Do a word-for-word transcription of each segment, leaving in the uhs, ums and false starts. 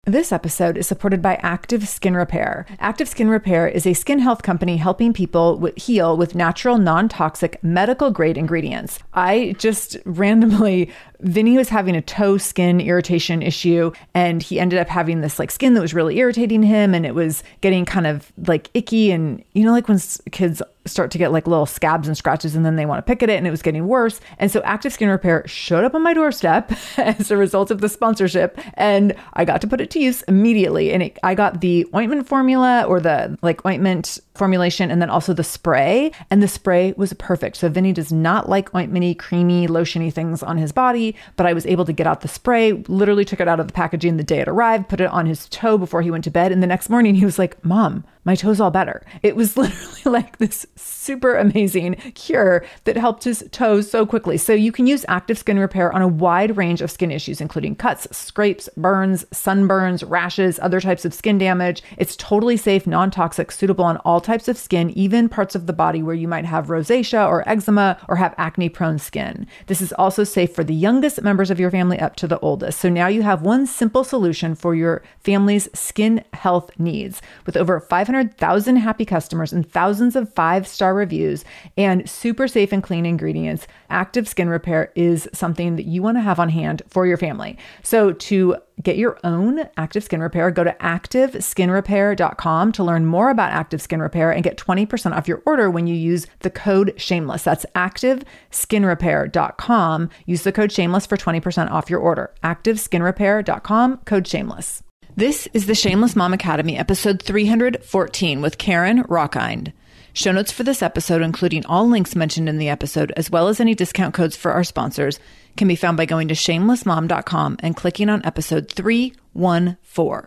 This episode is supported by Active Skin Repair. Active Skin Repair is a skin health company helping people with, heal with natural, non-toxic, medical-grade ingredients. I just randomly, Vinny was having a toe skin irritation issue, and he ended up having this like skin that was really irritating him, and it was getting kind of like icky, and you know, like when kids start to get like little scabs and scratches and then they want to pick at it, and it was getting worse. And so Active Skin Repair showed up on my doorstep as a result of the sponsorship, and I got to put it to use immediately. And it, I got the ointment formula, or the like ointment formulation, and then also the spray, and the spray was perfect. So Vinny does not like ointmenty, creamy, lotiony things on his body, but I was able to get out the spray, literally took it out of the packaging the day it arrived, put it on his toe before he went to bed. And the next morning he was like, "Mom, my toe's all better." It was literally like this super amazing cure that helped his toes so quickly. So you can use Active Skin Repair on a wide range of skin issues, including cuts, scrapes, burns, sunburns, rashes, other types of skin damage. It's totally safe, non-toxic, suitable on all types of skin, even parts of the body where you might have rosacea or eczema or have acne-prone skin. This is also safe for the youngest members of your family up to the oldest. So now you have one simple solution for your family's skin health needs. With over five hundred thousand happy customers and thousands of five-star reviews and super safe and clean ingredients, Active Skin Repair is something that you want to have on hand for your family. So to get your own Active Skin Repair, go to active skin repair dot com to learn more about Active Skin Repair and get twenty percent off your order when you use the code SHAMELESS. That's active skin repair dot com. Use the code SHAMELESS for twenty percent off your order. active skin repair dot com, code SHAMELESS. This is the Shameless Mom Academy, episode three hundred fourteen with Karen Rockind. Show notes for this episode, including all links mentioned in the episode, as well as any discount codes for our sponsors, can be found by going to shameless mom dot com and clicking on episode three one four.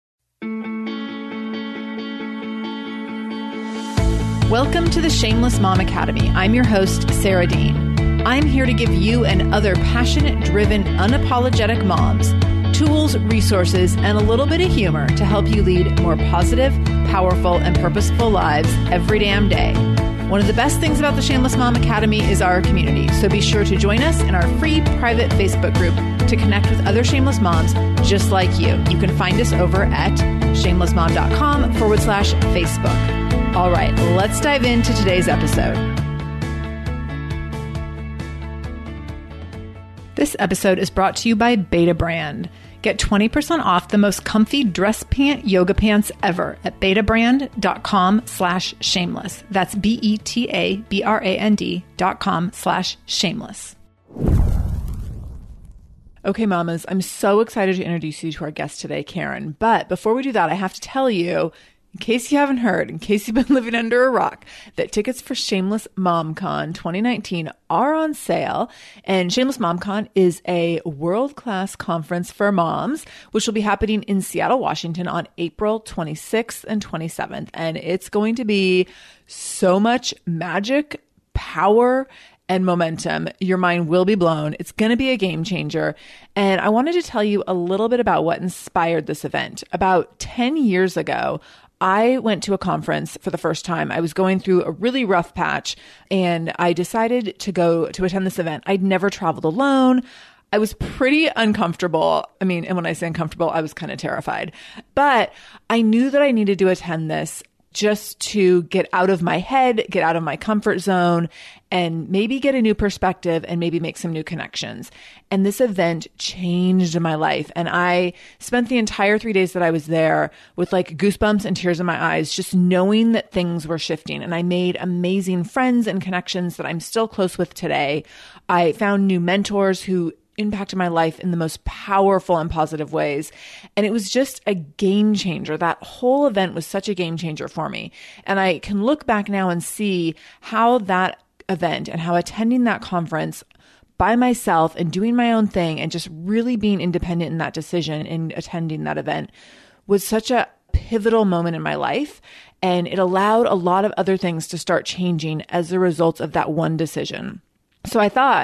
Welcome to the Shameless Mom Academy. I'm your host, Sarah Dean. I'm here to give you and other passionate, driven, unapologetic moms tools, resources, and a little bit of humor to help you lead more positive, powerful, and purposeful lives every damn day. One of the best things about the Shameless Mom Academy is our community, so be sure to join us in our free private Facebook group to connect with other shameless moms just like you. You can find us over at shameless mom dot com forward slash Facebook. All right, let's dive into today's episode. This episode is brought to you by Betabrand. Get twenty percent off the most comfy dress pant yoga pants ever at betabrand dot com slash shameless. That's B E T A B R A N D dot com slash shameless. Okay, mamas, I'm so excited to introduce you to our guest today, Karen. But before we do that, I have to tell you, in case you haven't heard, in case you've been living under a rock, that tickets for Shameless MomCon twenty nineteen are on sale. And Shameless MomCon is a world-class conference for moms, which will be happening in Seattle, Washington on April twenty-sixth and twenty-seventh. And it's going to be so much magic, power, and momentum. Your mind will be blown. It's going to be a game changer. And I wanted to tell you a little bit about what inspired this event. About ten years ago, I went to a conference for the first time. I was going through a really rough patch, and I decided to go to attend this event. I'd never traveled alone. I was pretty uncomfortable. I mean, and when I say uncomfortable, I was kind of terrified. But I knew that I needed to attend this just to get out of my head, get out of my comfort zone, and maybe get a new perspective and maybe make some new connections. And this event changed my life. And I spent the entire three days that I was there with like goosebumps and tears in my eyes, just knowing that things were shifting. And I made amazing friends and connections that I'm still close with today. I found new mentors who impacted my life in the most powerful and positive ways. And it was just a game changer. That whole event was such a game changer for me. And I can look back now and see how that event and how attending that conference by myself and doing my own thing and just really being independent in that decision in attending that event was such a pivotal moment in my life. And it allowed a lot of other things to start changing as a result of that one decision. So I thought,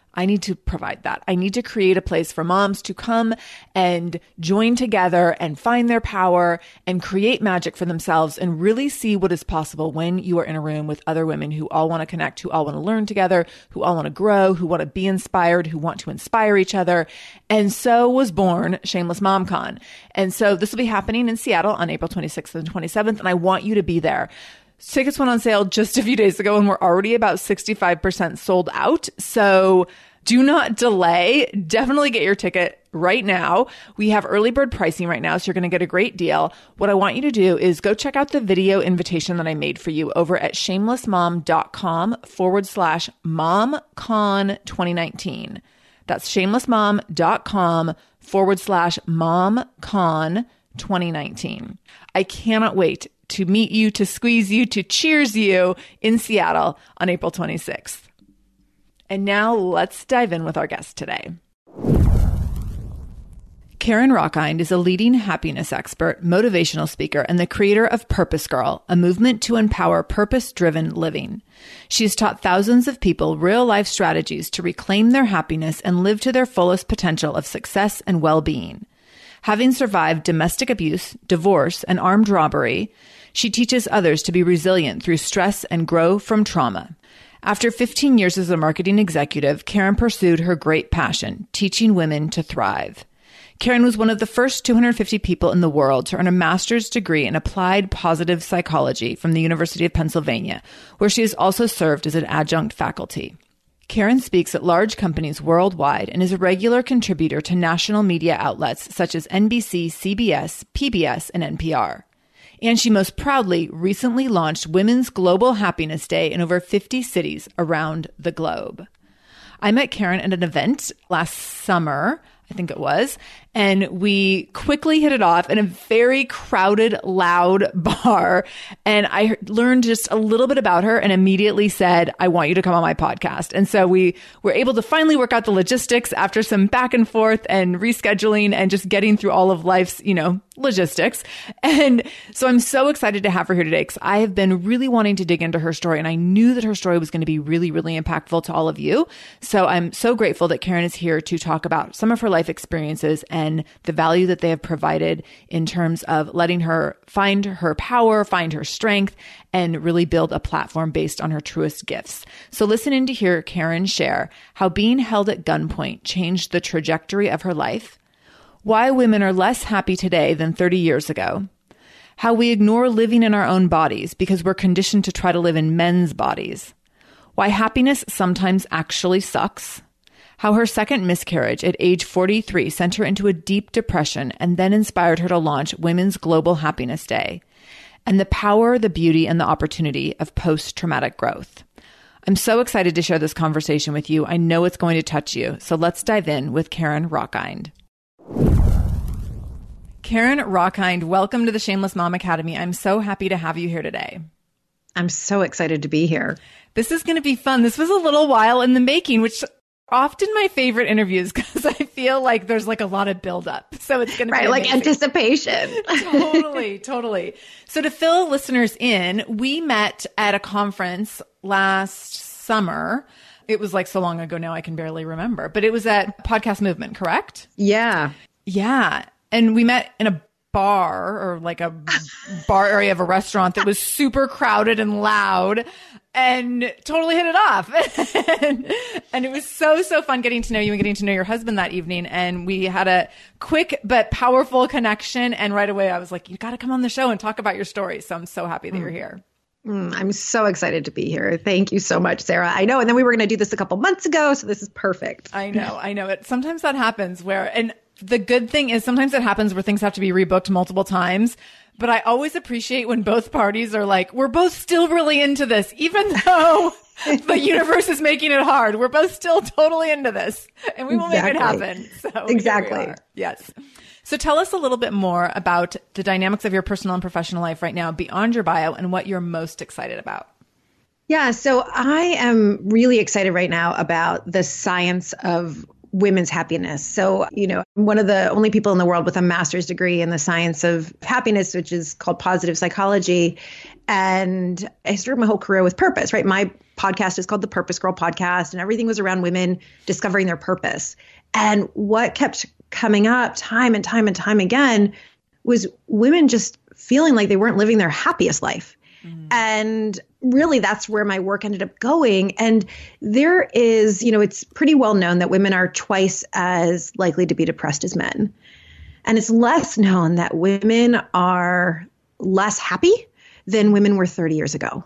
I need to provide that. I need to create a place for moms to come and join together and find their power and create magic for themselves and really see what is possible when you are in a room with other women who all want to connect, who all want to learn together, who all want to grow, who want to be inspired, who want to inspire each other. And so was born Shameless MomCon. And so this will be happening in Seattle on April twenty-sixth and twenty-seventh. And I want you to be there. Tickets went on sale just a few days ago and we're already about sixty-five percent sold out. So do not delay. Definitely get your ticket right now. We have early bird pricing right now, so you're going to get a great deal. What I want you to do is go check out the video invitation that I made for you over at shamelessmom.com forward slash momcon 2019. That's shamelessmom.com forward slash momcon 2019. I cannot wait to meet you, to squeeze you, to cheers you in Seattle on April twenty-sixth. And now let's dive in with our guest today. Karen Rockind is a leading happiness expert, motivational speaker, and the creator of Purpose Girl, a movement to empower purpose-driven living. She has taught thousands of people real-life strategies to reclaim their happiness and live to their fullest potential of success and well-being. Having survived domestic abuse, divorce, and armed robbery, she teaches others to be resilient through stress and grow from trauma. After fifteen years as a marketing executive, Karen pursued her great passion, teaching women to thrive. Karen was one of the first two hundred fifty people in the world to earn a master's degree in applied positive psychology from the University of Pennsylvania, where she has also served as an adjunct faculty. Karen speaks at large companies worldwide and is a regular contributor to national media outlets such as N B C, C B S, P B S, and N P R. And she most proudly recently launched Women's Global Happiness Day in over fifty cities around the globe. I met Karen at an event last summer, I think it was, and we quickly hit it off in a very crowded, loud bar. And I learned just a little bit about her and immediately said, I want you to come on my podcast. And so we were able to finally work out the logistics after some back and forth and rescheduling and just getting through all of life's, you know, logistics. And so I'm so excited to have her here today because I have been really wanting to dig into her story. And I knew that her story was going to be really, really impactful to all of you. So I'm so grateful that Karen is here to talk about some of her life experiences and the value that they have provided in terms of letting her find her power, find her strength, and really build a platform based on her truest gifts. So listen in to hear Karen share how being held at gunpoint changed the trajectory of her life, why women are less happy today than thirty years ago, how we ignore living in our own bodies because we're conditioned to try to live in men's bodies, why happiness sometimes actually sucks, how her second miscarriage at age forty-three sent her into a deep depression and then inspired her to launch Women's Global Happiness Day, and the power, the beauty, and the opportunity of post-traumatic growth. I'm so excited to share this conversation with you. I know it's going to touch you. So let's dive in with Karen Rockind. Karen Rockind, welcome to the Shameless Mom Academy. I'm so happy to have you here today. I'm so excited to be here. This is going to be fun. This was a little while in the making, which often my favorite interviews because I feel like there's like a lot of buildup. So it's going to be right, amazing. Like anticipation. Totally, totally. So to fill listeners in, we met at a conference last summer. It was like so long ago now I can barely remember, but it was at Podcast Movement, correct? Yeah. Yeah. And we met in a bar or like a bar area of a restaurant that was super crowded and loud and totally hit it off. and, and it was so, so fun getting to know you and getting to know your husband that evening. And we had a quick but powerful connection. And right away I was like, you got to come on the show and talk about your story. So I'm so happy that mm. you're here. Mm, I'm so excited to be here. Thank you so much, Sarah. I know. And then we were going to do this a couple months ago. So this is perfect. I know. I know it. Sometimes that happens where, and the good thing is sometimes it happens where things have to be rebooked multiple times. But I always appreciate when both parties are like, we're both still really into this, even though the universe is making it hard. We're both still totally into this and we will exactly. make it happen. So exactly. Yes. So tell us a little bit more about the dynamics of your personal and professional life right now beyond your bio and what you're most excited about. Yeah. So I am really excited right now about the science of women's happiness. So, you know, I'm one of the only people in the world with a master's degree in the science of happiness, which is called positive psychology. And I started my whole career with purpose, right? My podcast is called the Purpose Girl Podcast, and everything was around women discovering their purpose. And what kept coming up time and time and time again was women just feeling like they weren't living their happiest life. Mm. And really, that's where my work ended up going. And there is, you know, it's pretty well known that women are twice as likely to be depressed as men. And it's less known that women are less happy than women were thirty years ago.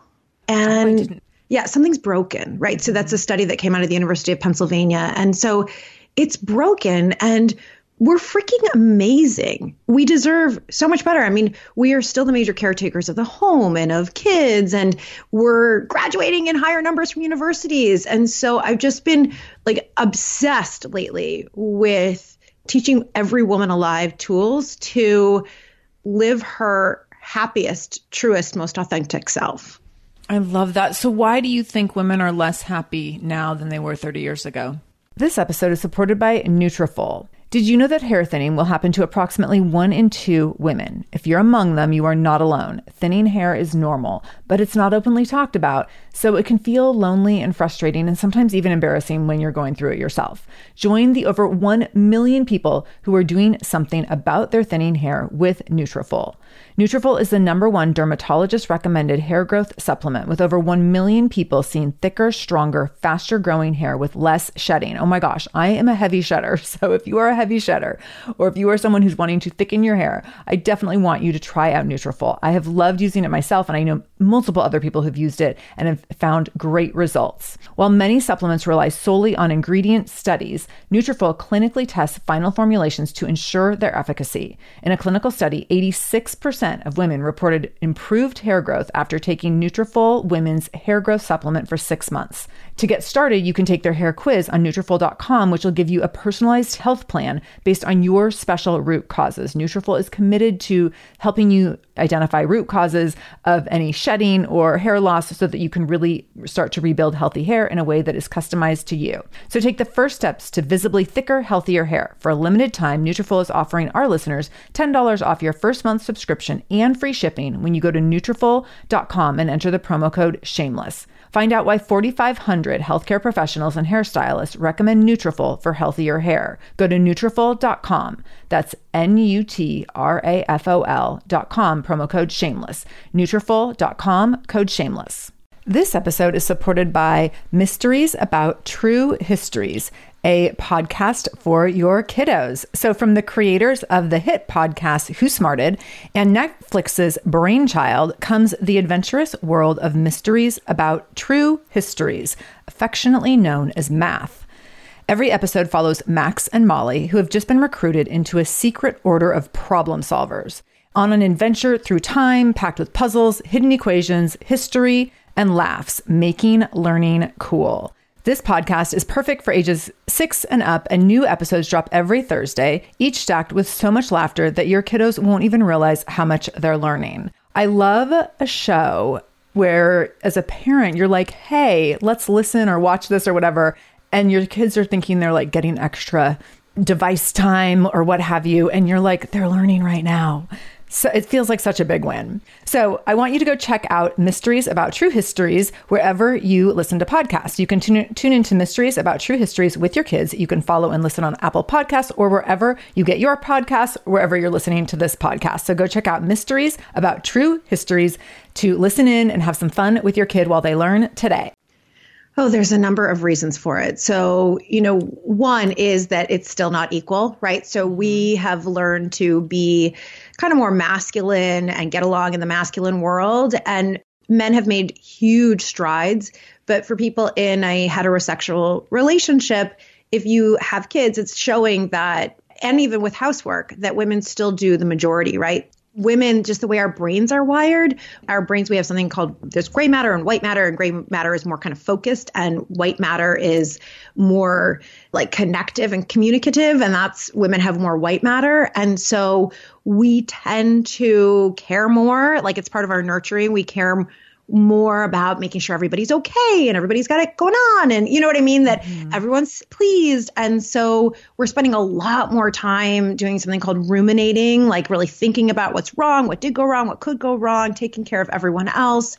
And oh, yeah, something's broken, right? So that's a study that came out of the University of Pennsylvania. And so it's broken, and we're freaking amazing. We deserve so much better. I mean, we are still the major caretakers of the home and of kids, and we're graduating in higher numbers from universities. And so I've just been like obsessed lately with teaching every woman alive tools to live her happiest, truest, most authentic self. I love that. So why do you think women are less happy now than they were thirty years ago? This episode is supported by Nutrafol. Did you know that hair thinning will happen to approximately one in two women? If you're among them, you are not alone. Thinning hair is normal, but it's not openly talked about, so it can feel lonely and frustrating and sometimes even embarrassing when you're going through it yourself. Join the over one million people who are doing something about their thinning hair with Nutrafol. Nutrafol is the number one dermatologist recommended hair growth supplement, with over one million people seeing thicker, stronger, faster growing hair with less shedding. Oh my gosh, I am a heavy shedder. So if you are a heavy shedder, or if you are someone who's wanting to thicken your hair, I definitely want you to try out Nutrafol. I have loved using it myself, and I know multiple other people who've used it and have found great results. While many supplements rely solely on ingredient studies, Nutrafol clinically tests final formulations to ensure their efficacy. In a clinical study, eighty-six percent of women reported improved hair growth after taking Nutrafol Women's Hair Growth Supplement for six months. To get started, you can take their hair quiz on Nutrafol dot com, which will give you a personalized health plan based on your special root causes. Nutrafol is committed to helping you identify root causes of any shedding or hair loss so that you can really start to rebuild healthy hair in a way that is customized to you. So take the first steps to visibly thicker, healthier hair. For a limited time, Nutrafol is offering our listeners ten dollars off your first month subscription and free shipping when you go to Nutrafol dot com and enter the promo code SHAMELESS. Find out why forty-five hundred healthcare professionals and hairstylists recommend Nutrafol for healthier hair. Go to Nutrafol dot com. That's N U T R A F O L dot com, promo code SHAMELESS. Nutrafol dot com, code SHAMELESS. This episode is supported by Mysteries About True Histories, a podcast for your kiddos. So from the creators of the hit podcast Who Smarted and Netflix's Brainchild comes the adventurous world of Mysteries About True Histories, affectionately known as MATH. Every episode follows Max and Molly, who have just been recruited into a secret order of problem solvers, on an adventure through time packed with puzzles, hidden equations, history, and laughs, making learning cool. This podcast is perfect for ages six and up, and new episodes drop every Thursday, each stacked with so much laughter that your kiddos won't even realize how much they're learning. I love a show where, as a parent, you're like, hey, let's listen or watch this or whatever, and your kids are thinking they're like getting extra device time or what have you, and you're like, they're learning right now. So it feels like such a big win. So I want you to go check out Mysteries About True Histories wherever you listen to podcasts. You can tune, tune into Mysteries About True Histories with your kids. You can follow and listen on Apple Podcasts or wherever you get your podcasts, wherever you're listening to this podcast. So go check out Mysteries About True Histories to listen in and have some fun with your kid while they learn today. Oh, there's a number of reasons for it. So, you know, one is that it's still not equal, right? So we have learned to be kind of more masculine and get along in the masculine world. And men have made huge strides. But for people in a heterosexual relationship, if you have kids, it's showing that, and even with housework, that women still do the majority, right? Women, just the way our brains are wired, our brains, we have something called, there's gray matter and white matter, and gray matter is more kind of focused and white matter is more like connective and communicative. And that's, women have more white matter. And so we tend to care more, like it's part of our nurturing. We care more about making sure everybody's okay and everybody's got it going on. And you know what I mean? That mm-hmm. everyone's pleased. And so we're spending a lot more time doing something called ruminating, like really thinking about what's wrong, what did go wrong, what could go wrong, taking care of everyone else.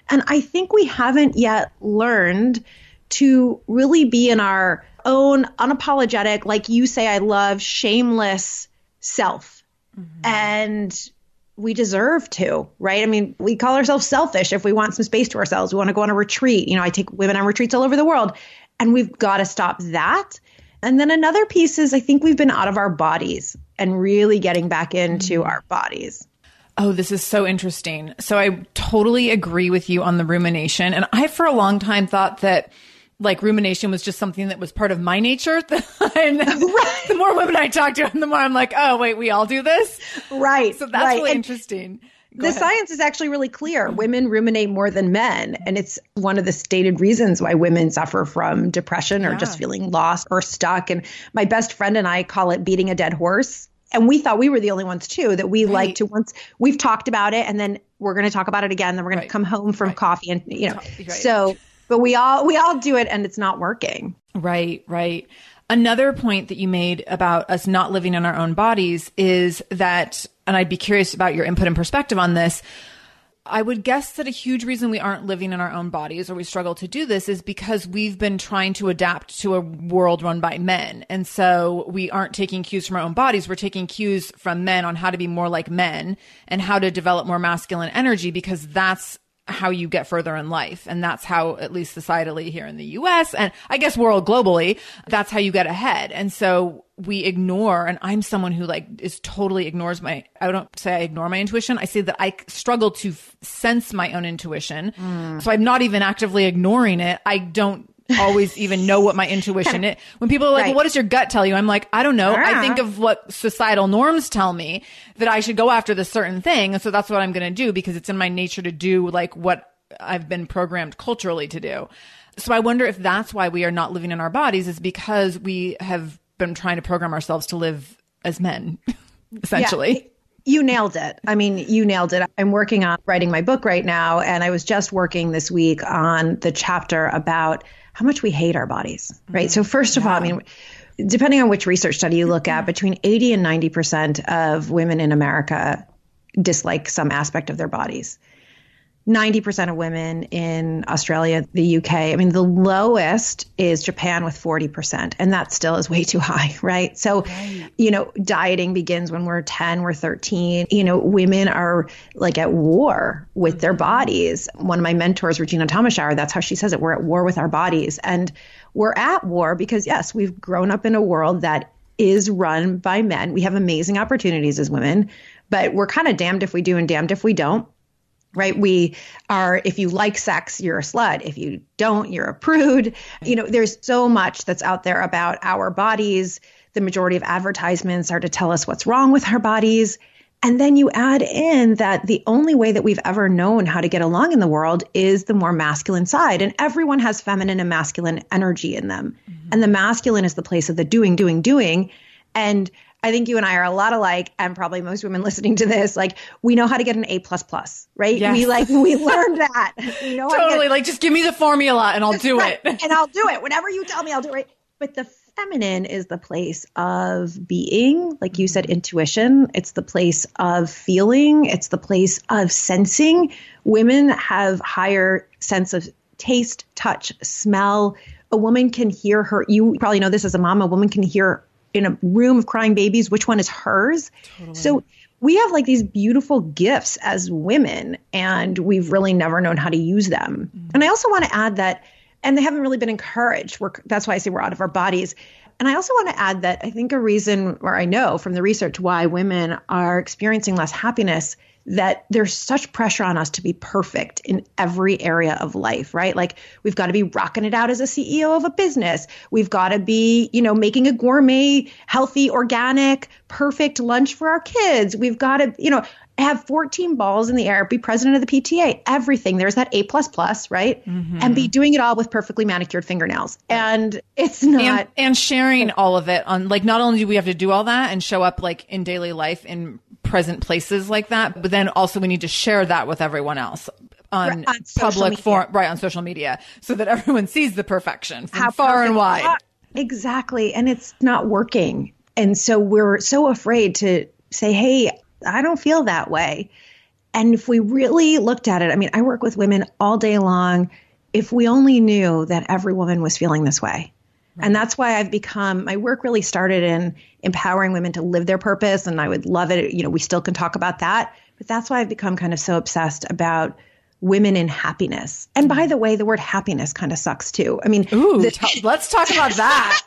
And I think we haven't yet learned to really be in our own unapologetic, like you say, I love, shameless self. Mm-hmm. And we deserve to, right? I mean, we call ourselves selfish if we want some space to ourselves. We want to go on a retreat. You know, I take women on retreats all over the world, and we've got to stop that. And then another piece is I think we've been out of our bodies and really getting back into mm-hmm. our bodies. Oh, this is so interesting. So I totally agree with you on the rumination. And I, for a long time, thought that like rumination was just something that was part of my nature. And right. the more women I talk to, the more I'm like, oh, wait, we all do this? Right. So that's right. really and interesting. Go the ahead. science is actually really clear. Women ruminate more than men. And it's one of the stated reasons why women suffer from depression or yeah. just feeling lost or stuck. And my best friend and I call it beating a dead horse. And we thought we were the only ones, too, that we right. like to once we've talked about it and then we're going to talk about it again. Then we're going right. to come home from right. coffee and, you know, right. so but we all we all do it and it's not working. Right, right. Another point that you made about us not living in our own bodies is that, and I'd be curious about your input and perspective on this. I would guess that a huge reason we aren't living in our own bodies or we struggle to do this is because we've been trying to adapt to a world run by men. And so we aren't taking cues from our own bodies. We're taking cues from men on how to be more like men and how to develop more masculine energy, because that's how you get further in life. And that's how, at least societally here in the U S and I guess world globally, that's how you get ahead. And so we ignore, and I'm someone who like is totally ignores my, I don't say I ignore my intuition. I say that I struggle to f- sense my own intuition. Mm. So I'm not even actively ignoring it. I don't always even know what my intuition is. When people are like, right. well, what does your gut tell you? I'm like, I don't know. Uh-huh. I think of what societal norms tell me that I should go after this certain thing. And so that's what I'm going to do because it's in my nature to do like what I've been programmed culturally to do. So I wonder if that's why we are not living in our bodies, is because we have been trying to program ourselves to live as men, essentially. Yeah. You nailed it. I mean, you nailed it. I'm working on writing my book right now. And I was just working this week on the chapter about how much we hate our bodies, right? Mm-hmm. So first of yeah. all, I mean, depending on which research study you look at, between eighty and ninety percent of women in America dislike some aspect of their bodies. ninety percent of women in Australia, the U K. I mean, the lowest is Japan with forty percent. And that still is way too high, right? So, right. you know, dieting begins when we're ten, we're thirteen. You know, women are like at war with their bodies. One of my mentors, Regina Thomashauer, that's how she says it. We're at war with our bodies. And we're at war because, yes, we've grown up in a world that is run by men. We have amazing opportunities as women, but we're kind of damned if we do and damned if we don't. Right. We are, if you like sex, you're a slut. If you don't, you're a prude. You know, there's so much that's out there about our bodies. The majority of advertisements are to tell us what's wrong with our bodies. And then you add in that the only way that we've ever known how to get along in the world is the more masculine side. And everyone has feminine and masculine energy in them. Mm-hmm. And the masculine is the place of the doing, doing, doing. And I think you and I are a lot alike, and probably most women listening to this, like we know how to get an A plus plus, right? Yes. We like we learned that. We know totally. How to get, like just give me the formula and I'll do right. it. And I'll do it. Whenever you tell me, I'll do it. But the feminine is the place of being, like you said, intuition. It's the place of feeling. It's the place of sensing. Women have higher sense of taste, touch, smell. A woman can hear her. You probably know this as a mom. A woman can hear in a room of crying babies, which one is hers. Totally. So we have like these beautiful gifts as women, and we've really never known how to use them. Mm. And I also want to add that, and they haven't really been encouraged. We're, that's why I say we're out of our bodies. And I also want to add that I think a reason, or I know from the research, why women are experiencing less happiness, that there's such pressure on us to be perfect in every area of life, right? Like we've got to be rocking it out as a C E O of a business. We've got to be, you know, making a gourmet, healthy, organic, perfect lunch for our kids. We've got to, you know, have fourteen balls in the air, be president of the P T A, everything. There's that A plus plus, right? Mm-hmm. And be doing it all with perfectly manicured fingernails. And it's not. And, and sharing all of it on, like, not only do we have to do all that and show up like in daily life in present places like that, but then also we need to share that with everyone else on, right, on public forum, right, on social media, so that everyone sees the perfection from How far and wide. Yeah, exactly. And it's not working. And so we're so afraid to say, hey, I don't feel that way. And if we really looked at it, I mean, I work with women all day long. If we only knew that every woman was feeling this way. Right. And that's why I've become, my work really started in empowering women to live their purpose. And I would love it. You know, we still can talk about that. But that's why I've become kind of so obsessed about women in happiness. And by the way, the word happiness kind of sucks too. I mean, Ooh, the- t- let's talk about that.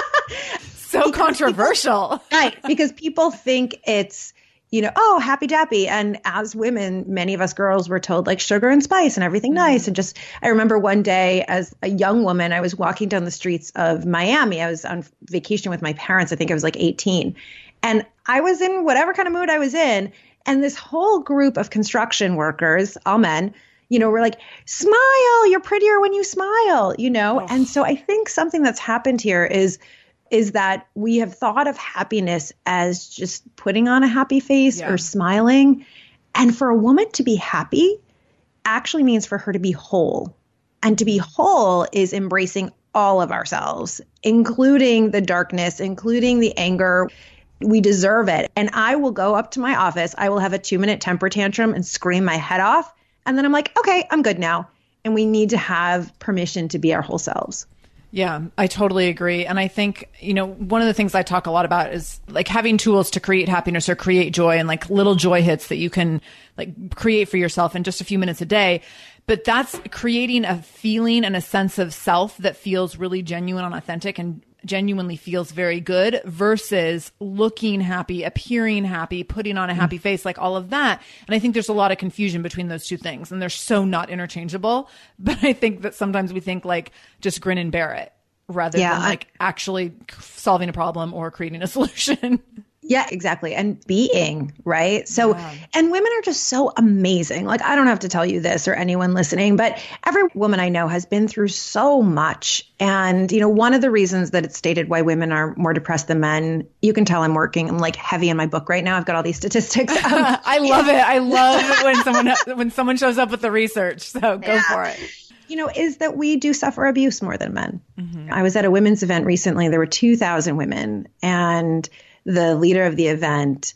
So controversial. People, right. Because people think it's, you know, oh, happy dappy. And as women, many of us girls were told like sugar and spice and everything mm-hmm. nice. And just, I remember one day as a young woman, I was walking down the streets of Miami. I was on vacation with my parents. I think I was like eighteen. And I was in whatever kind of mood I was in. And this whole group of construction workers, all men, you know, were like, smile, you're prettier when you smile, you know? Oh. And so I think something that's happened here is is that we have thought of happiness as just putting on a happy face yeah. or smiling. And for a woman to be happy actually means for her to be whole. And to be whole is embracing all of ourselves, including the darkness, including the anger. We deserve it. And I will go up to my office. I will have a two minute temper tantrum and scream my head off. And then I'm like, okay, I'm good now. And we need to have permission to be our whole selves. Yeah, I totally agree. And I think, you know, one of the things I talk a lot about is like having tools to create happiness or create joy and like little joy hits that you can like create for yourself in just a few minutes a day. But that's creating a feeling and a sense of self that feels really genuine and authentic and genuinely feels very good versus looking happy, appearing happy, putting on a happy mm. face, like all of that. And I think there's a lot of confusion between those two things and they're so not interchangeable. But I think that sometimes we think like just grin and bear it rather yeah, than like I- actually solving a problem or creating a solution. Yeah, exactly. And being, right? So, yeah. and women are just so amazing. Like, I don't have to tell you this or anyone listening, but every woman I know has been through so much. And, you know, one of the reasons that it's stated why women are more depressed than men, you can tell I'm working, I'm like heavy in my book right now. I've got all these statistics. Um, I love it. I love it when someone, when someone shows up with the research. So go yeah. for it. You know, is that we do suffer abuse more than men. Mm-hmm. I was at a women's event recently. There were two thousand women and the leader of the event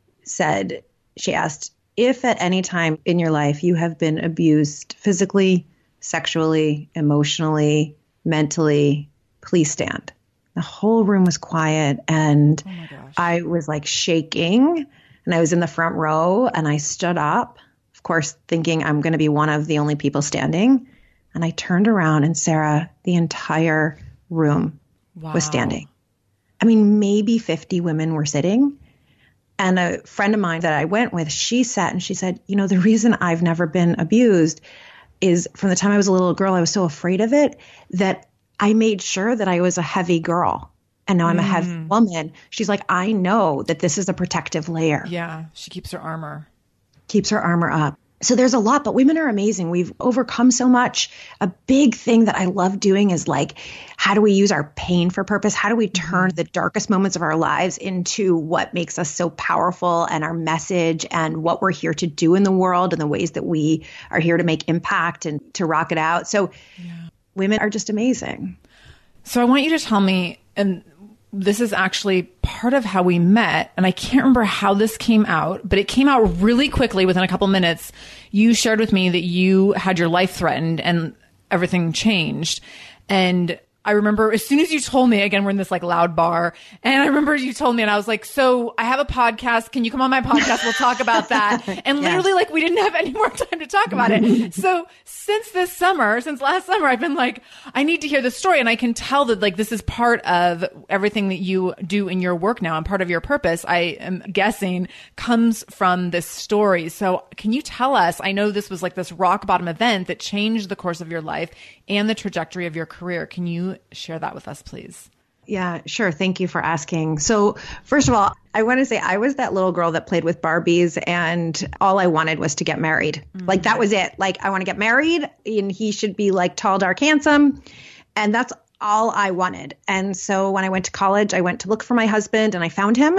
said, she asked, if at any time in your life you have been abused physically, sexually, emotionally, mentally, please stand. The whole room was quiet and oh my gosh. I was like shaking and I was in the front row and I stood up, of course, thinking I'm going to be one of the only people standing. And I turned around and Sarah, the entire room wow. was standing. I mean, maybe fifty women were sitting. And a friend of mine that I went with, she sat and she said, you know, the reason I've never been abused is from the time I was a little girl, I was so afraid of it that I made sure that I was a heavy girl. And now I'm mm. a heavy woman. She's like, I know that this is a protective layer. Yeah. She keeps her armor. Keeps her armor up. So there's a lot, but women are amazing. We've overcome so much. A big thing that I love doing is like, how do we use our pain for purpose? How do we turn mm-hmm. the darkest moments of our lives into what makes us so powerful and our message and what we're here to do in the world and the ways that we are here to make impact and to rock it out. So yeah. women are just amazing. So I want you to tell me, and this is actually part of how we met. And I can't remember how this came out, but it came out really quickly within a couple minutes. You shared with me that you had your life threatened and everything changed. And I remember as soon as you told me, again, we're in this like loud bar. And I remember you told me and I was like, so I have a podcast. Can you come on my podcast? We'll talk about that. And yes. literally like we didn't have any more time to talk about it. So since this summer, since last summer, I've been like, I need to hear this story. And I can tell that like this is part of everything that you do in your work now and part of your purpose, I am guessing, comes from this story. So can you tell us, I know this was like this rock bottom event that changed the course of your life and the trajectory of your career. Can you share that with us, please? Yeah, sure. Thank you for asking. So first of all, I want to say I was that little girl that played with Barbies and all I wanted was to get married. Mm-hmm. Like that was it. Like I want to get married and he should be like tall, dark, handsome. And that's all I wanted. And so when I went to college, I went to look for my husband and I found him.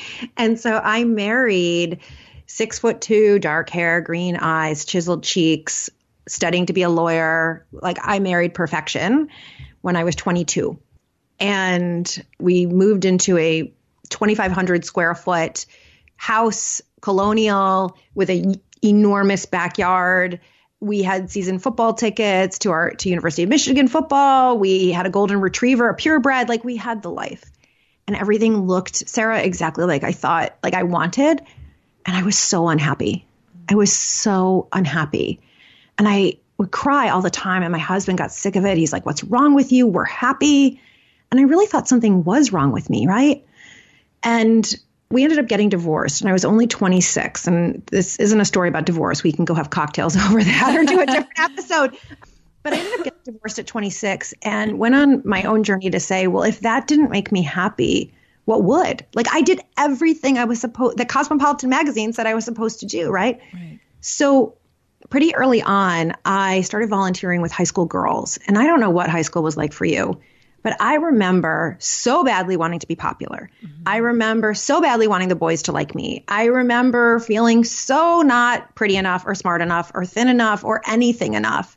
And so I married six foot two, dark hair, green eyes, chiseled cheeks, studying to be a lawyer. Like I married perfection when I was twenty-two. And we moved into a twenty-five hundred square foot house, colonial, with an enormous backyard. We had season football tickets to our to University of Michigan football. We had a golden retriever, a purebred. Like, we had the life. And everything looked, Sarah, exactly like I thought, like I wanted. And I was so unhappy. I was so unhappy. And I would cry all the time. And my husband got sick of it. He's like, what's wrong with you? We're happy. And I really thought something was wrong with me, right? And we ended up getting divorced, and I was only twenty-six. And this isn't a story about divorce. We can go have cocktails over that or do a different episode. But I ended up getting divorced at twenty-six and went on my own journey to say, well, if that didn't make me happy, what would? Like, I did everything I was supposed, that Cosmopolitan magazine said I was supposed to do, right? Right. So pretty early on, I started volunteering with high school girls. And I don't know what high school was like for you, but I remember so badly wanting to be popular. Mm-hmm. I remember so badly wanting the boys to like me. I remember feeling so not pretty enough or smart enough or thin enough or anything enough.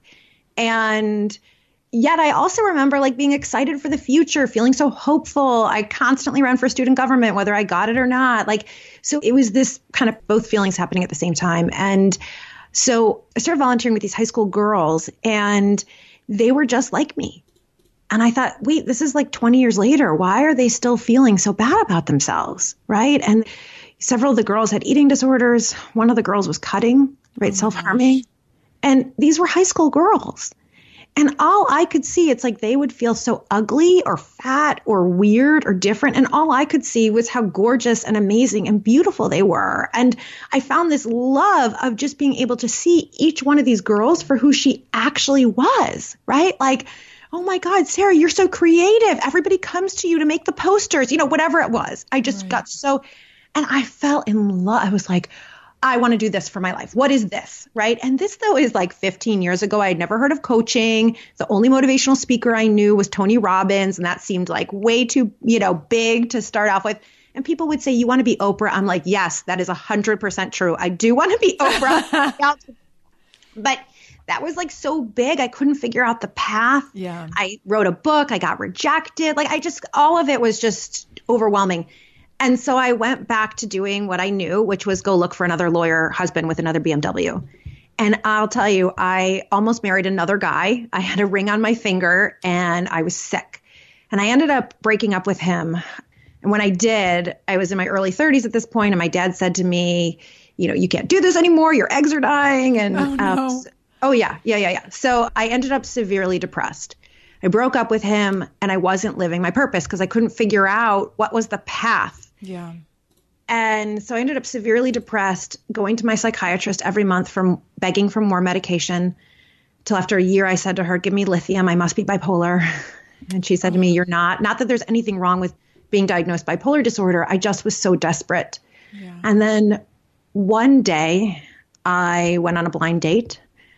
And yet I also remember like being excited for the future, feeling so hopeful. I constantly ran for student government, whether I got it or not. Like, so it was this kind of both feelings happening at the same time. And so I started volunteering with these high school girls, and they were just like me. And I thought, wait, this is like twenty years later. Why are they still feeling so bad about themselves? Right. And several of the girls had eating disorders. One of the girls was cutting, right? Oh, self-harming. Gosh. And these were high school girls. And all I could see, it's like they would feel so ugly or fat or weird or different. And all I could see was how gorgeous and amazing and beautiful they were. And I found this love of just being able to see each one of these girls for who she actually was, right? Like, oh my God, Sarah, you're so creative. Everybody comes to you to make the posters, you know, whatever it was. I just right. got so, and I fell in love. I was like, I want to do this for my life. What is this? Right. And this, though, is like fifteen years ago. I had never heard of coaching. The only motivational speaker I knew was Tony Robbins. And that seemed like way too, you know, big to start off with. And people would say, you want to be Oprah? I'm like, yes, that is one hundred percent true. I do want to be Oprah. But that was like so big. I couldn't figure out the path. Yeah. I wrote a book. I got rejected. Like I just, all of it was just overwhelming. And so I went back to doing what I knew, which was go look for another lawyer husband with another B M W. And I'll tell you, I almost married another guy. I had a ring on my finger and I was sick. And I ended up breaking up with him. And when I did, I was in my early thirties at this point, and my dad said to me, you know, you can't do this anymore. Your eggs are dying. And oh, no. uh, oh yeah, yeah, yeah, yeah. So I ended up severely depressed. I broke up with him, and I wasn't living my purpose because I couldn't figure out what was the path. Yeah. And so I ended up severely depressed, going to my psychiatrist every month, from begging for more medication, till after a year I said to her, give me lithium. I must be bipolar. And she said to me, you're not. Not that there's anything wrong with being diagnosed bipolar disorder. I just was so desperate. Yeah. And then one day I went on a blind date,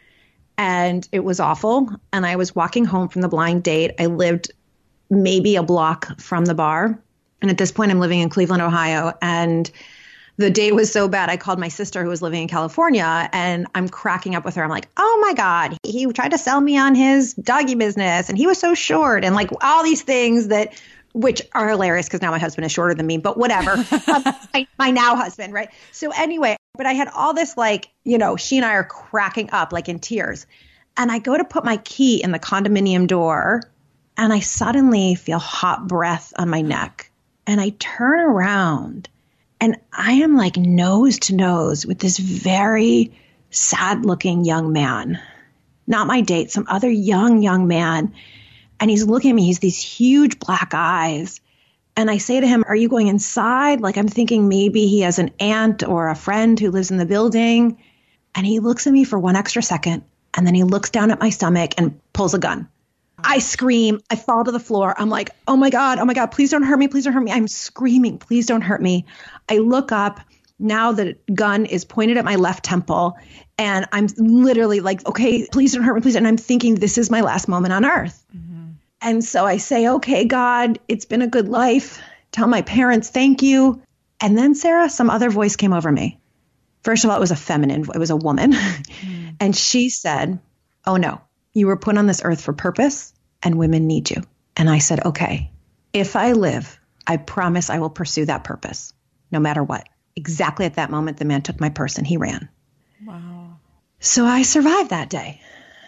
and it was awful. And I was walking home from the blind date. I lived maybe a block from the bar. And at this point, I'm living in Cleveland, Ohio. And the date was so bad, I called my sister who was living in California, and I'm cracking up with her. I'm like, oh my God, he tried to sell me on his doggy business, and he was so short, and like all these things that, which are hilarious because now my husband is shorter than me, but whatever. um, my, my now husband, right? So anyway, but I had all this like, you know, she and I are cracking up like in tears. And I go to put my key in the condominium door, and I suddenly feel hot breath on my neck. And I turn around, and I am like nose to nose with this very sad looking young man, not my date, some other young, young man. And he's looking at me. He's these huge black eyes. And I say to him, are you going inside? Like, I'm thinking maybe he has an aunt or a friend who lives in the building. And he looks at me for one extra second. And then he looks down at my stomach and pulls a gun. I scream. I fall to the floor. I'm like, oh my God, oh my God, please don't hurt me. Please don't hurt me. I'm screaming. Please don't hurt me. I look up. Now the gun is pointed at my left temple. And I'm literally like, okay, please don't hurt me, please. And I'm thinking, this is my last moment on earth. Mm-hmm. And so I say, okay, God, it's been a good life. Tell my parents, thank you. And then, Sarah, some other voice came over me. First of all, it was a feminine, it was a woman. Mm-hmm. And she said, oh no, you were put on this earth for purpose, and women need you. And I said, okay, if I live, I promise I will pursue that purpose, no matter what. exactly at that moment, the man took my purse and he ran. Wow. So I survived that day.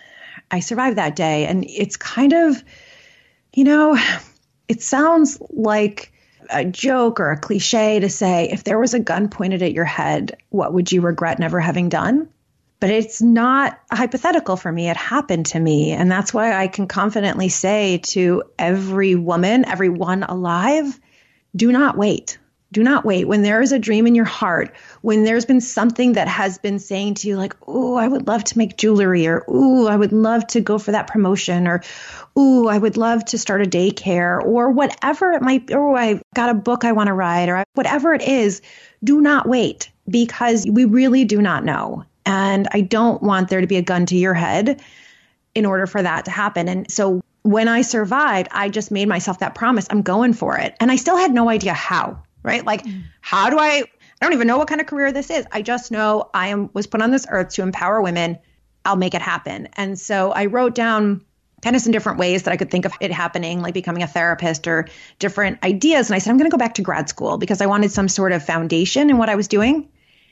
I survived that day. And it's kind of, you know, it sounds like a joke or a cliche to say, if there was a gun pointed at your head, what would you regret never having done? But it's not hypothetical for me. It happened to me. And that's why I can confidently say to every woman, everyone alive, do not wait. Do not wait. When there is a dream in your heart, when there's been something that has been saying to you like, oh, I would love to make jewelry, or, oh, I would love to go for that promotion, or, oh, I would love to start a daycare, or whatever it might be, or I got a book I want to write, or whatever it is, do not wait, because we really do not know. And I don't want there to be a gun to your head in order for that to happen. And so when I survived, I just made myself that promise. I'm going for it. And I still had no idea how. Right? Like, mm. how do I, I don't even know what kind of career this is. I just know I am was put on this earth to empower women. I'll make it happen. And so I wrote down kind of some different ways that I could think of it happening, like becoming a therapist or different ideas. And I said, I'm going to go back to grad school because I wanted some sort of foundation in what I was doing.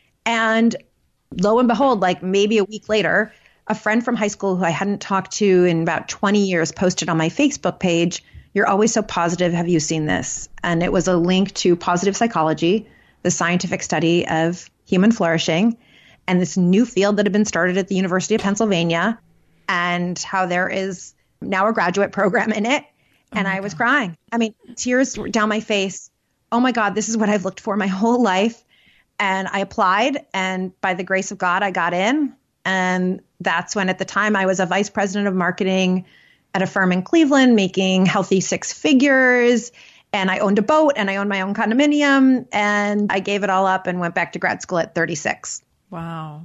And lo and behold, like maybe a week later, a friend from high school who I hadn't talked to in about twenty years posted on my Facebook page, "You're always so positive. Have you seen this?" And it was a link to positive psychology, the scientific study of human flourishing, and this new field that had been started at the University of Pennsylvania, and how there is now a graduate program in it. And oh I was God. crying. I mean, tears down my face. Oh my God, this is what I've looked for my whole life. And I applied, and by the grace of God, I got in. And that's when, at the time, I was a vice president of marketing at a firm in Cleveland, making healthy six figures. And I owned a boat, and I owned my own condominium, and I gave it all up and went back to grad school at thirty-six. Wow.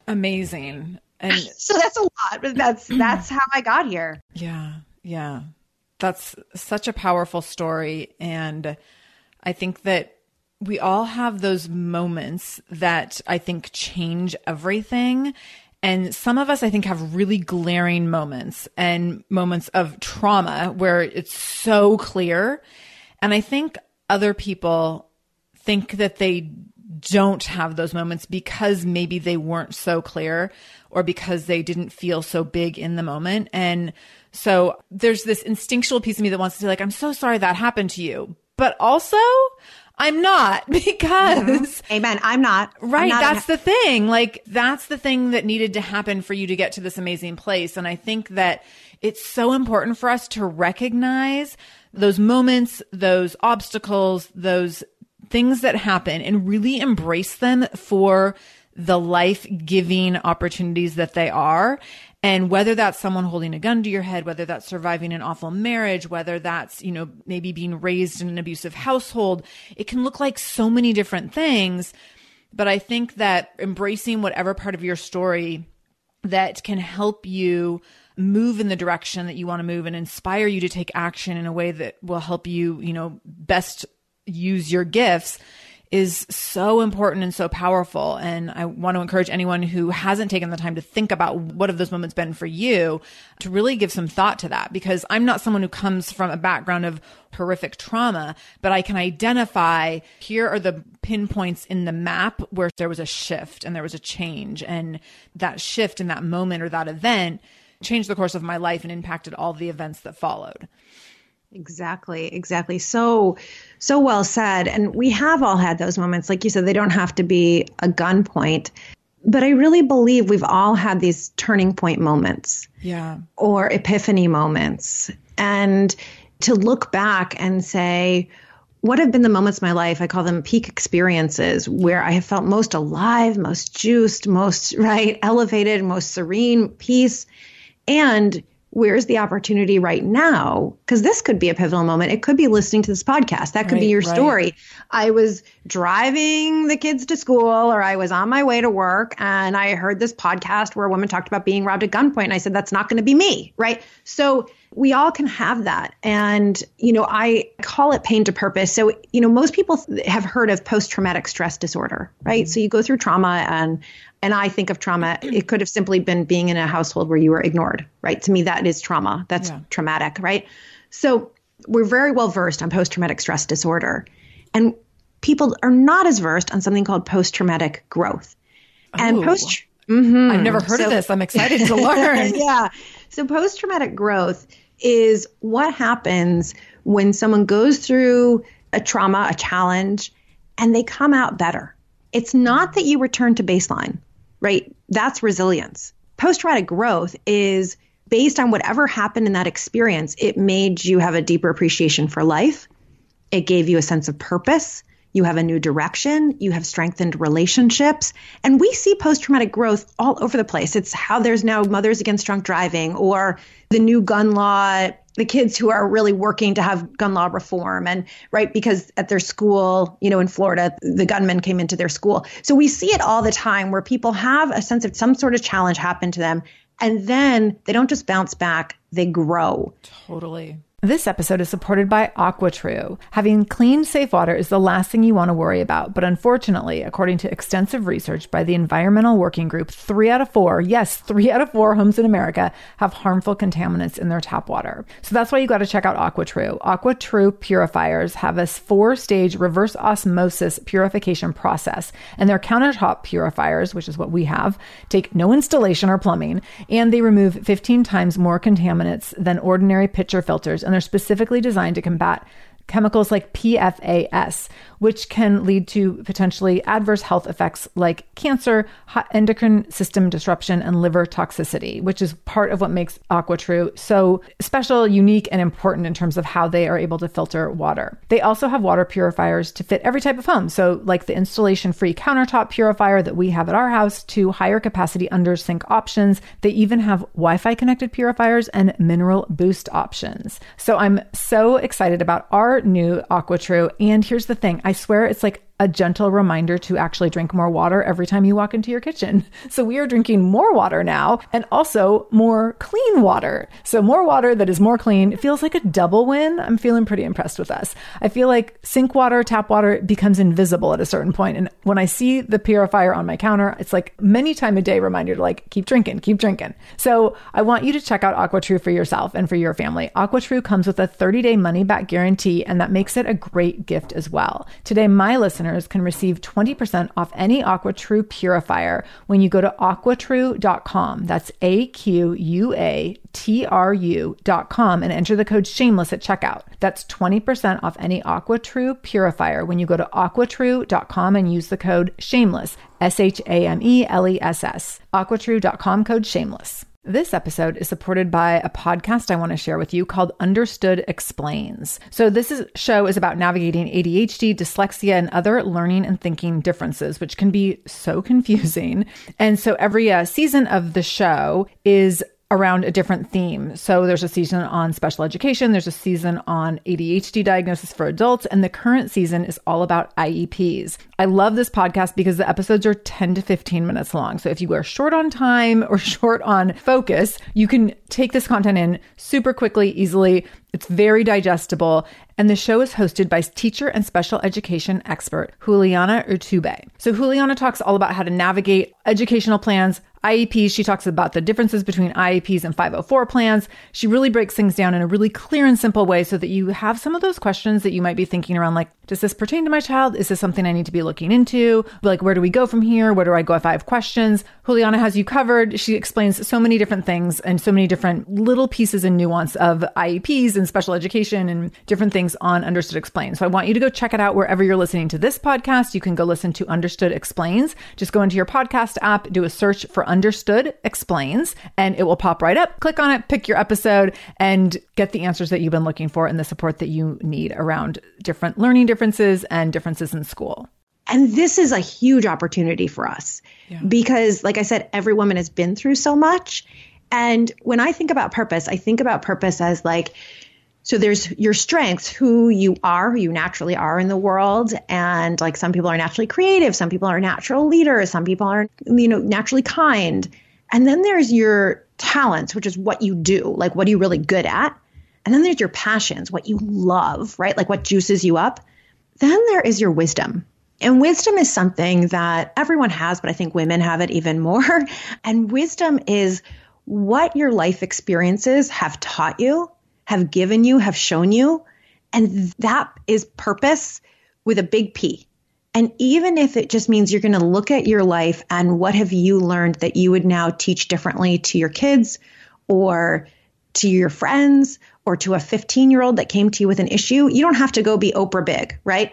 Amazing. And so that's a lot, but that's, that's how I got here. Yeah. Yeah. That's such a powerful story. And I think that we all have those moments that I think change everything. And some of us, I think, have really glaring moments and moments of trauma where it's so clear. And I think other people think that they don't have those moments because maybe they weren't so clear or because they didn't feel so big in the moment. And so there's this instinctual piece of me that wants to say, like, I'm so sorry that happened to you. But also, I'm not, because mm-hmm. Amen. I'm not. Right. I'm not that's the thing. Like, that's the thing that needed to happen for you to get to this amazing place. And I think that it's so important for us to recognize those moments, those obstacles, those things that happen, and really embrace them for the life-giving opportunities that they are. And whether that's someone holding a gun to your head, whether that's surviving an awful marriage, whether that's, you know, maybe being raised in an abusive household, it can look like so many different things. But I think that embracing whatever part of your story that can help you move in the direction that you want to move and inspire you to take action in a way that will help you, you know, best use your gifts is so important and so powerful. And I want to encourage anyone who hasn't taken the time to think about what have those moments been for you to really give some thought to that, because I'm not someone who comes from a background of horrific trauma, but I can identify here are the pinpoints in the map where there was a shift and there was a change, and that shift in that moment or that event changed the course of my life and impacted all the events that followed. Exactly. Exactly. So, so well said. And we have all had those moments. Like you said, they don't have to be a gunpoint, but I really believe we've all had these turning point moments. Yeah. Or epiphany moments. And to look back and say, what have been the moments in my life? I call them peak experiences, where I have felt most alive, most juiced, most right, elevated, most serene, peace. And where's the opportunity right now? Because this could be a pivotal moment. It could be listening to this podcast. That could right, be your right. story. I was driving the kids to school, or I was on my way to work, and I heard this podcast where a woman talked about being robbed at gunpoint. And I said, that's not going to be me, right? So we all can have that. And, you know, I call it pain to purpose. So, you know, most people have heard of post-traumatic stress disorder, right? Mm-hmm. So you go through trauma, and And I think of trauma, it could have simply been being in a household where you were ignored, right? To me, that is trauma. That's yeah. traumatic, right? So we're very well versed on post-traumatic stress disorder. And people are not as versed on something called post-traumatic growth. And Ooh. post mm-hmm. I've never heard so, of this. I'm excited to learn. Yeah. So post-traumatic growth is what happens when someone goes through a trauma, a challenge, and they come out better. It's not that you return to baseline, right? That's resilience. Post-traumatic growth is based on whatever happened in that experience. It made you have a deeper appreciation for life. It gave you a sense of purpose. You have a new direction. You have strengthened relationships. And we see post-traumatic growth all over the place. It's how there's now Mothers Against Drunk Driving, or the new gun law, the kids who are really working to have gun law reform. And right, because at their school, you know, in Florida, the gunman came into their school. So we see it all the time where people have a sense of some sort of challenge happen to them. And then they don't just bounce back, they grow. Totally. This episode is supported by AquaTrue. Having clean, safe water is the last thing you want to worry about. But unfortunately, according to extensive research by the Environmental Working Group, three out of four, yes, three out of four homes in America have harmful contaminants in their tap water. So that's why you got to check out AquaTrue. AquaTrue purifiers have a four-stage reverse osmosis purification process. And their countertop purifiers, which is what we have, take no installation or plumbing, and they remove fifteen times more contaminants than ordinary pitcher filters. And they're specifically designed to combat chemicals like P F A S, which can lead to potentially adverse health effects like cancer, endocrine system disruption, and liver toxicity, which is part of what makes AquaTrue so special, unique, and important in terms of how they are able to filter water. They also have water purifiers to fit every type of home. So like the installation-free countertop purifier that we have at our house, to higher capacity under sink options. They even have Wi-Fi connected purifiers and mineral boost options. So I'm so excited about our new AquaTrue. And here's the thing. I swear it's like a gentle reminder to actually drink more water every time you walk into your kitchen. So we are drinking more water now, and also more clean water. So more water that is more clean. It feels like a double win. I'm feeling pretty impressed with us. I feel like sink water, tap water becomes invisible at a certain point. And when I see the purifier on my counter, it's like many time a day reminder to like, keep drinking, keep drinking. So I want you to check out AquaTrue for yourself and for your family. AquaTrue comes with a thirty day money back guarantee, and that makes it a great gift as well. Today, my listeners can receive twenty percent off any AquaTrue purifier when you go to aqua true dot com. That's A Q U A T R U dot com and enter the code shameless at checkout. That's twenty percent off any AquaTrue purifier when you go to aqua true dot com and use the code shameless, S H A M E L E S S. aqua true dot com code shameless. This episode is supported by a podcast I want to share with you called Understood Explains. So this is, show is about navigating A D H D, dyslexia, and other learning and thinking differences, which can be so confusing. And so every uh, season of the show is around a different theme. So there's a season on special education, there's a season on A D H D diagnosis for adults, and the current season is all about I E Ps. I love this podcast because the episodes are ten to fifteen minutes long. So if you are short on time or short on focus, you can take this content in super quickly, easily. It's very digestible. And the show is hosted by teacher and special education expert Juliana Urtubey. So Juliana talks all about how to navigate educational plans, I E Ps. She talks about the differences between I E Ps and five oh four plans. She really breaks things down in a really clear and simple way so that you have some of those questions that you might be thinking around, like, does this pertain to my child? Is this something I need to be looking into? Like, where do we go from here? Where do I go if I have questions? Juliana has you covered. She explains so many different things and so many different little pieces and nuance of I E Ps and special education and different things on Understood Explains. So I want you to go check it out wherever you're listening to this podcast. You can go listen to Understood Explains. Just go into your podcast app, do a search for Understood Explains, and it will pop right up. Click on it, pick your episode, and get the answers that you've been looking for and the support that you need around different learning differences and differences in school. And this is a huge opportunity for us yeah. because, like I said, every woman has been through so much. And when I think about purpose, I think about purpose as like, so there's your strengths, who you are, who you naturally are in the world. And like some people are naturally creative. Some people are natural leaders. Some people are, you know, naturally kind. And then there's your talents, which is what you do, like what are you really good at? And then there's your passions, what you love, right? Like what juices you up. Then there is your wisdom. And wisdom is something that everyone has, but I think women have it even more. And wisdom is what your life experiences have taught you, have given you, have shown you. And that is purpose with a big P. And even if it just means you're going to look at your life and what have you learned that you would now teach differently to your kids or to your friends or to a fifteen year old that came to you with an issue, you don't have to go be Oprah big, right?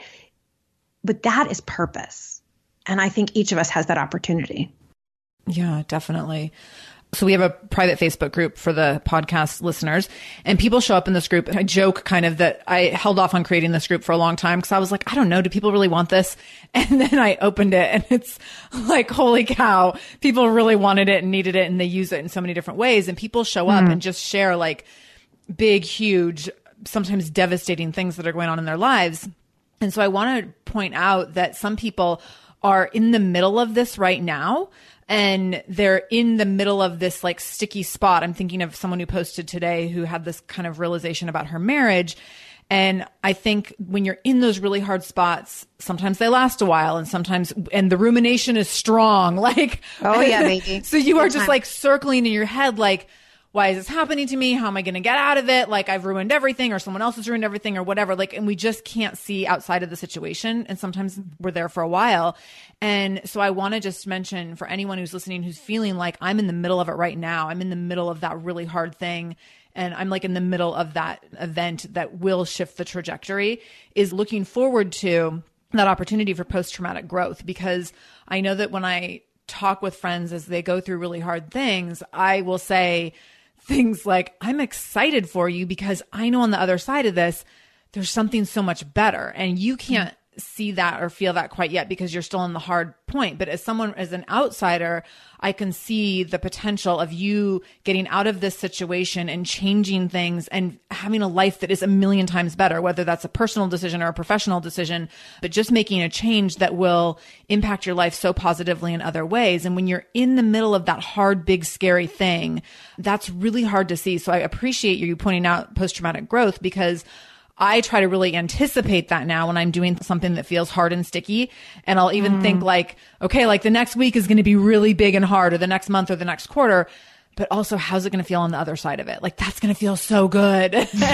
But that is purpose. And I think each of us has that opportunity. Yeah, definitely. So we have a private Facebook group for the podcast listeners, and people show up in this group. And I joke kind of that I held off on creating this group for a long time because I was like, I don't know, do people really want this? And then I opened it and it's like, holy cow, people really wanted it and needed it, and they use it in so many different ways. And people show up mm. and just share like big, huge, sometimes devastating things that are going on in their lives. And so I want to point out that some people are in the middle of this right now. And they're in the middle of this like sticky spot. I'm thinking of someone who posted today who had this kind of realization about her marriage. And I think when you're in those really hard spots, sometimes they last a while and sometimes, and the rumination is strong. Like, oh yeah, baby. So you are just like circling in your head, like, why is this happening to me? How am I going to get out of it? Like I've ruined everything or someone else has ruined everything or whatever. Like, and we just can't see outside of the situation. And sometimes we're there for a while. And so I want to just mention for anyone who's listening, who's feeling like I'm in the middle of it right now. I'm in the middle of that really hard thing. And I'm like in the middle of that event that will shift the trajectory, is looking forward to that opportunity for post-traumatic growth. Because I know that when I talk with friends as they go through really hard things, I will say things like, I'm excited for you because I know on the other side of this, there's something so much better. And you can't see that or feel that quite yet because you're still in the hard point. But as someone, as an outsider, I can see the potential of you getting out of this situation and changing things and having a life that is a million times better, whether that's a personal decision or a professional decision, but just making a change that will impact your life so positively in other ways. And when you're in the middle of that hard, big, scary thing, that's really hard to see. So I appreciate you pointing out post-traumatic growth, because I try to really anticipate that now when I'm doing something that feels hard and sticky. And I'll even mm. think like, okay, like the next week is going to be really big and hard, or the next month or the next quarter. But also, how's it going to feel on the other side of it? Like, that's going to feel so good.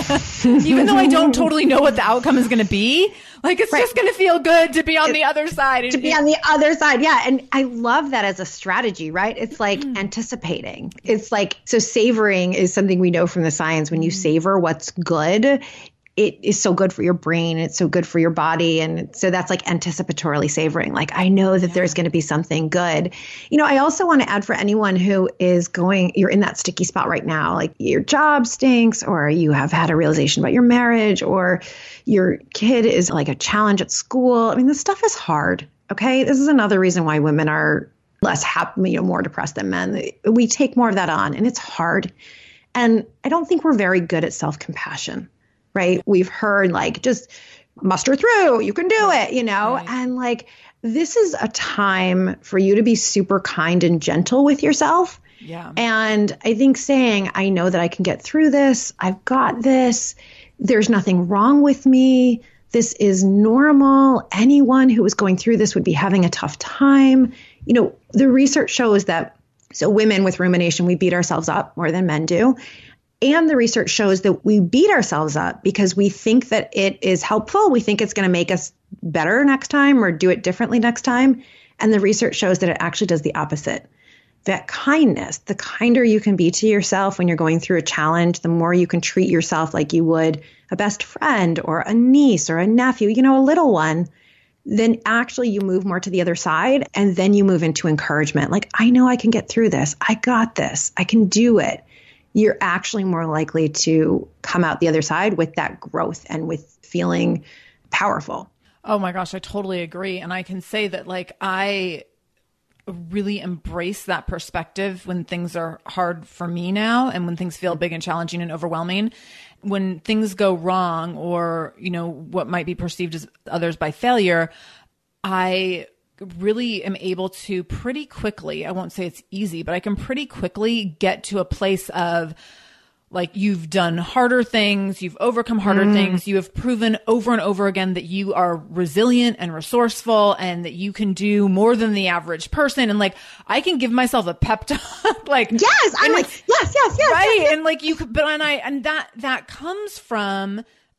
Even though I don't totally know what the outcome is going to be, like, it's right. just going to feel good to be on it, the other side. To be on the other side. Yeah. And I love that as a strategy, right? It's like mm. anticipating. It's like, so savoring is something we know from the science. When you savor what's good, it is so good for your brain. It's so good for your body. And so that's like anticipatorily savoring. Like, I know that yeah. there's going to be something good. You know, I also want to add for anyone who is going, you're in that sticky spot right now, like your job stinks, or you have had a realization about your marriage, or your kid is like a challenge at school. I mean, this stuff is hard. Okay. This is another reason why women are less happy, you know, more depressed than men. We take more of that on, and it's hard. And I don't think we're very good at self-compassion. Right? We've heard like, just muster through, you can do it, you know, right. and like, this is a time for you to be super kind and gentle with yourself. Yeah. And I think saying, I know that I can get through this. I've got this. There's nothing wrong with me. This is normal. Anyone who is going through this would be having a tough time. You know, the research shows that, so women with rumination, we beat ourselves up more than men do. And the research shows that we beat ourselves up because we think that it is helpful. We think it's going to make us better next time or do it differently next time. And the research shows that it actually does the opposite. That kindness, the kinder you can be to yourself when you're going through a challenge, the more you can treat yourself like you would a best friend or a niece or a nephew, you know, a little one, then actually you move more to the other side. And then you move into encouragement. Like, I know I can get through this. I got this. I can do it. You're actually more likely to come out the other side with that growth and with feeling powerful. Oh my gosh, I totally agree. And I can say that like I really embrace that perspective when things are hard for me now, and when things feel big and challenging and overwhelming. When things go wrong, or, you know, what might be perceived as others by failure, I really am able to pretty quickly, I won't say it's easy, but I can pretty quickly get to a place of like, you've done harder things, you've overcome harder mm. things, you have proven over and over again that you are resilient and resourceful and that you can do more than the average person. And like, I can give myself a pep talk. Like, yes, I'm like, yes, yes, yes. Right. Yes, yes. And like you could, but and I, and that, that comes from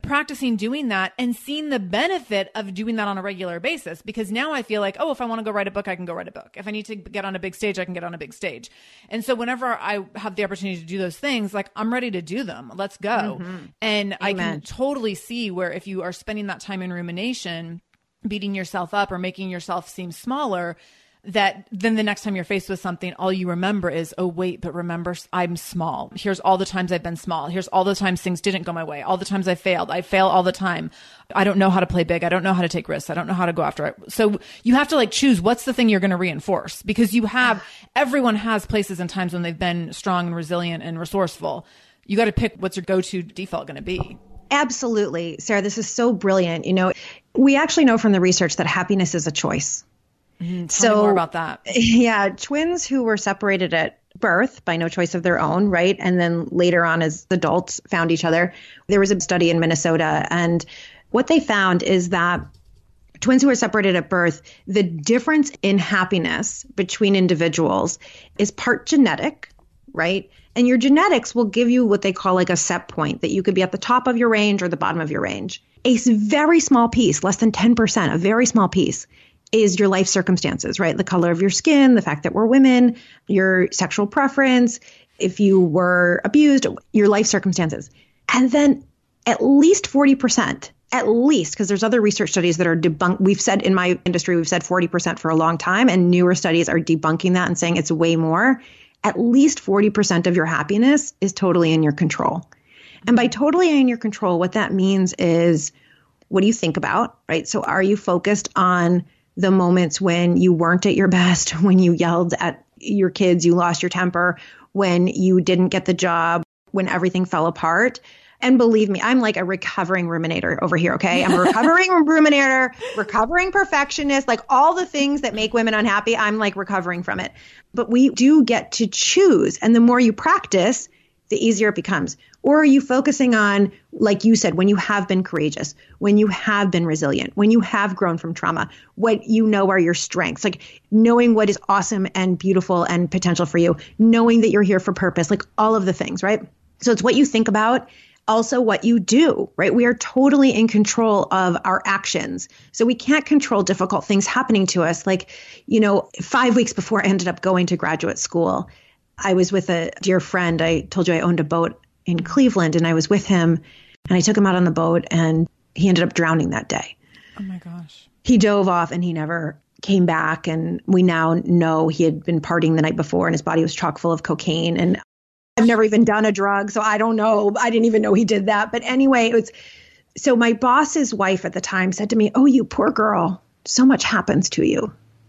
practicing doing that and seeing the benefit of doing that on a regular basis. Because now I feel like, oh, if I want to go write a book, I can go write a book. If I need to get on a big stage, I can get on a big stage. And so whenever I have the opportunity to do those things, like I'm ready to do them. Let's go. Mm-hmm. And Amen. I can totally see where if you are spending that time in rumination, beating yourself up or making yourself seem smaller, that then the next time you're faced with something, all you remember is, oh, wait, but remember, I'm small. Here's all the times I've been small. Here's all the times things didn't go my way. All the times I failed. I fail all the time. I don't know how to play big. I don't know how to take risks. I don't know how to go after it. So you have to like choose what's the thing you're going to reinforce, because you have, everyone has places and times when they've been strong and resilient and resourceful. You got to pick what's your go-to default going to be. Absolutely. Sarah, this is so brilliant. You know, we actually know from the research that happiness is a choice. Mm, tell so, me more about that. Yeah. Twins who were separated at birth by no choice of their own, right? And then later on as adults found each other. There was a study in Minnesota, and what they found is that twins who were separated at birth, the difference in happiness between individuals is part genetic, right? And your genetics will give you what they call like a set point, that you could be at the top of your range or the bottom of your range. A very small piece, less than ten percent, a very small piece, is your life circumstances, right? The color of your skin, the fact that we're women, your sexual preference, if you were abused, your life circumstances. And then at least forty percent, at least, because there's other research studies that are debunked. We've said in my industry, we've said forty percent for a long time, and newer studies are debunking that and saying it's way more. At least forty percent of your happiness is totally in your control. And by totally in your control, what that means is, what do you think about, right? So are you focused on the moments when you weren't at your best, when you yelled at your kids, you lost your temper, when you didn't get the job, when everything fell apart? And believe me, I'm like a recovering ruminator over here, okay? I'm a recovering ruminator, recovering perfectionist, like all the things that make women unhappy, I'm like recovering from it. But we do get to choose. And the more you practice, the easier it becomes. Or are you focusing on, like you said, when you have been courageous, when you have been resilient, when you have grown from trauma, what you know are your strengths, like knowing what is awesome and beautiful and potential for you, knowing that you're here for purpose, like all of the things, right? So it's what you think about, also what you do, right? We are totally in control of our actions. So we can't control difficult things happening to us. Like, you know, five weeks before I ended up going to graduate school, I was with a dear friend. I told you I owned a boat in Cleveland, and I was with him, and I took him out on the boat, and he ended up drowning that day. Oh my gosh. He dove off and he never came back. And we now know he had been partying the night before and his body was chock full of cocaine. And I've never even done a drug, so I don't know. I didn't even know he did that. But anyway, it was, so my boss's wife at the time said to me, "Oh, you poor girl, so much happens to you."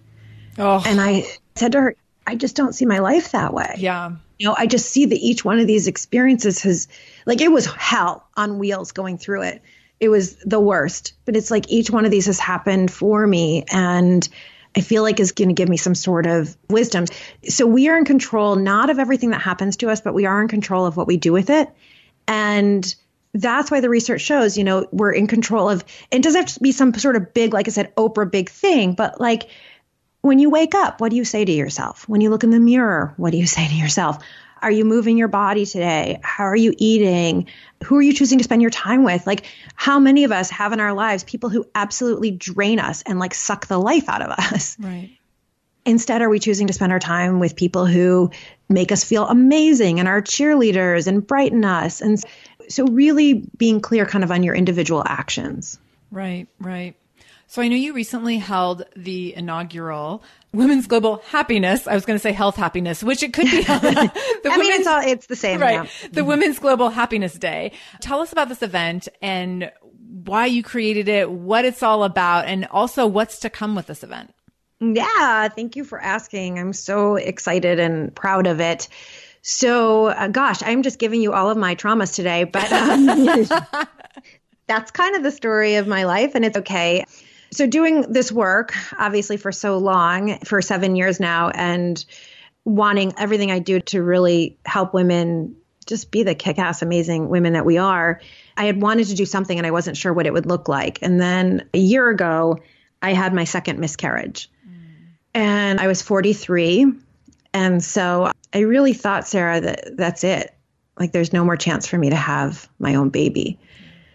Oh. And I said to her, "I just don't see my life that way." Yeah. You know, I just see that each one of these experiences has, like, it was hell on wheels going through it. It was the worst, but it's like each one of these has happened for me, and I feel like is going to give me some sort of wisdom. So we are in control, not of everything that happens to us, but we are in control of what we do with it. And that's why the research shows, you know, we're in control of, it doesn't have to be some sort of big, like I said, Oprah big thing, but like, when you wake up, what do you say to yourself? When you look in the mirror, what do you say to yourself? Are you moving your body today? How are you eating? Who are you choosing to spend your time with? Like, how many of us have in our lives people who absolutely drain us and like suck the life out of us? Right. Instead, are we choosing to spend our time with people who make us feel amazing and are cheerleaders and brighten us? And so really being clear kind of on your individual actions. Right, right. So I know you recently held the inaugural Women's Global Happiness. I was going to say Health Happiness, which it could be. the I mean, it's all, it's the same. Right. Yeah. The Women's Global Happiness Day. Tell us about this event and why you created it, what it's all about, and also what's to come with this event. Yeah. Thank you for asking. I'm so excited and proud of it. So, uh, gosh, I'm just giving you all of my traumas today, but um, that's kind of the story of my life, and it's okay. So doing this work, obviously for so long, for seven years now, and wanting everything I do to really help women just be the kick-ass, amazing women that we are, I had wanted to do something and I wasn't sure what it would look like. And then a year ago, I had my second miscarriage. Mm. And I was forty-three. And so I really thought, Sarah, that that's it. Like, there's no more chance for me to have my own baby.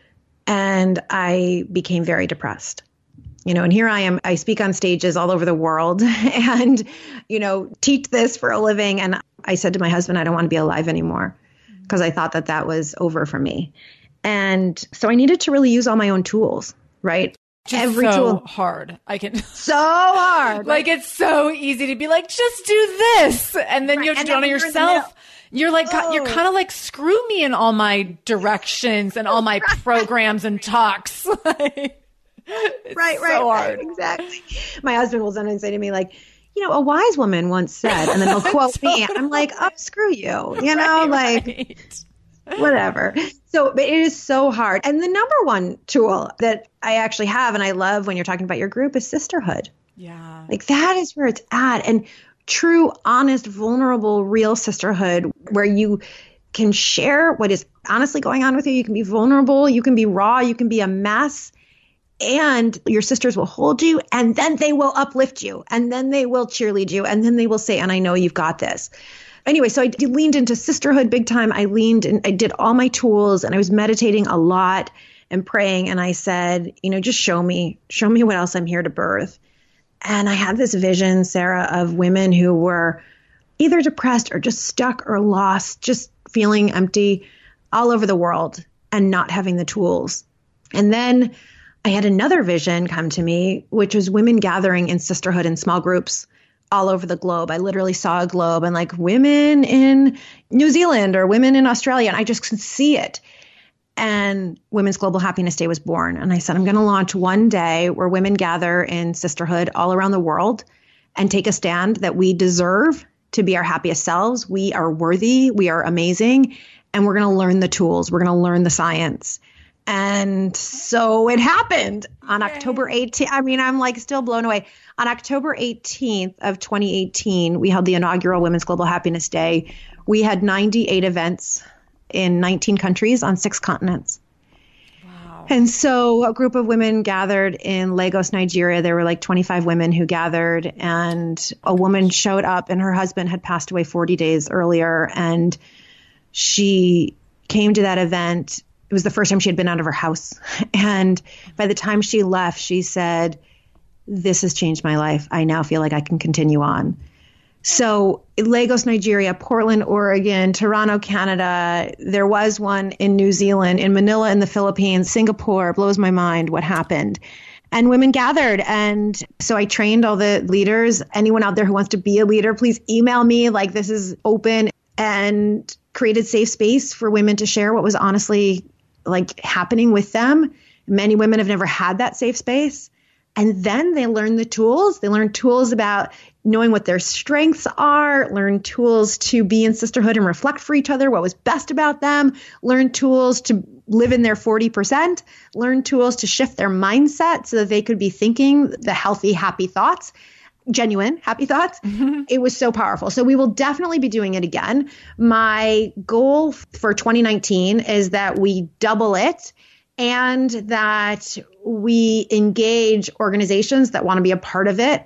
and I became very depressed. You know, and here I am, I speak on stages all over the world and, you know, teach this for a living. And I said to my husband, I don't want to be alive anymore because I thought that that was over for me. And so I needed to really use all my own tools, right? Just Every so tool. hard. I can So hard. like it's so easy to be like, just do this. And then Right. you have to And do it then on you're in the yourself. middle. You're like, Oh. you're kind of like, screw me in all my directions and all my programs and talks. Like, it's right, right, so right, hard. exactly. My husband will sometimes say to me, like, you know, a wise woman once said, and then he'll quote me. I'm like, oh, screw you, you know, Right, like, right. whatever. So, but it is so hard. And the number one tool that I actually have, and I love when you're talking about your group, is sisterhood. Yeah. Like that is where it's at. And true, honest, vulnerable, real sisterhood where you can share what is honestly going on with you. You can be vulnerable. You can be raw. You can be a mess. And your sisters will hold you, and then they will uplift you, and then they will cheerlead you, and then they will say, and I know you've got this. Anyway, so I d- leaned into sisterhood big time. I leaned and I did all my tools, and I was meditating a lot and praying. And I said, you know, just show me, show me what else I'm here to birth. And I had this vision, Sarah, of women who were either depressed or just stuck or lost, just feeling empty all over the world and not having the tools. And then I had another vision come to me, which was women gathering in sisterhood in small groups all over the globe. I literally saw a globe and like women in New Zealand or women in Australia, and I just could see it. And Women's Global Happiness Day was born. And I said, I'm going to launch one day where women gather in sisterhood all around the world and take a stand that we deserve to be our happiest selves. We are worthy. We are amazing. And we're going to learn the tools. We're going to learn the science. And so it happened on Yay. October eighteenth. I mean, I'm like still blown away. On October eighteenth of twenty eighteen, we held the inaugural Women's Global Happiness Day. We had ninety-eight events in nineteen countries on six continents. Wow. And so a group of women gathered in Lagos, Nigeria. There were like twenty-five women who gathered, and a woman showed up, and her husband had passed away forty days earlier. And she came to that event. It was the first time she had been out of her house. And by the time she left, she said, this has changed my life. I now feel like I can continue on. So Lagos, Nigeria, Portland, Oregon, Toronto, Canada, there was one in New Zealand, in Manila in the Philippines, Singapore, blows my mind what happened. And women gathered. And so I trained all the leaders. Anyone out there who wants to be a leader, please email me. Like, this is open, and created safe space for women to share what was honestly like happening with them. Many women have never had that safe space. And then they learn the tools. They learn tools about knowing what their strengths are, learn tools to be in sisterhood and reflect for each other what was best about them, learn tools to live in their forty percent, learn tools to shift their mindset so that they could be thinking the healthy, happy thoughts, genuine, happy thoughts. Mm-hmm. It was so powerful. So we will definitely be doing it again. My goal for twenty nineteen is that we double it, and that we engage organizations that want to be a part of it,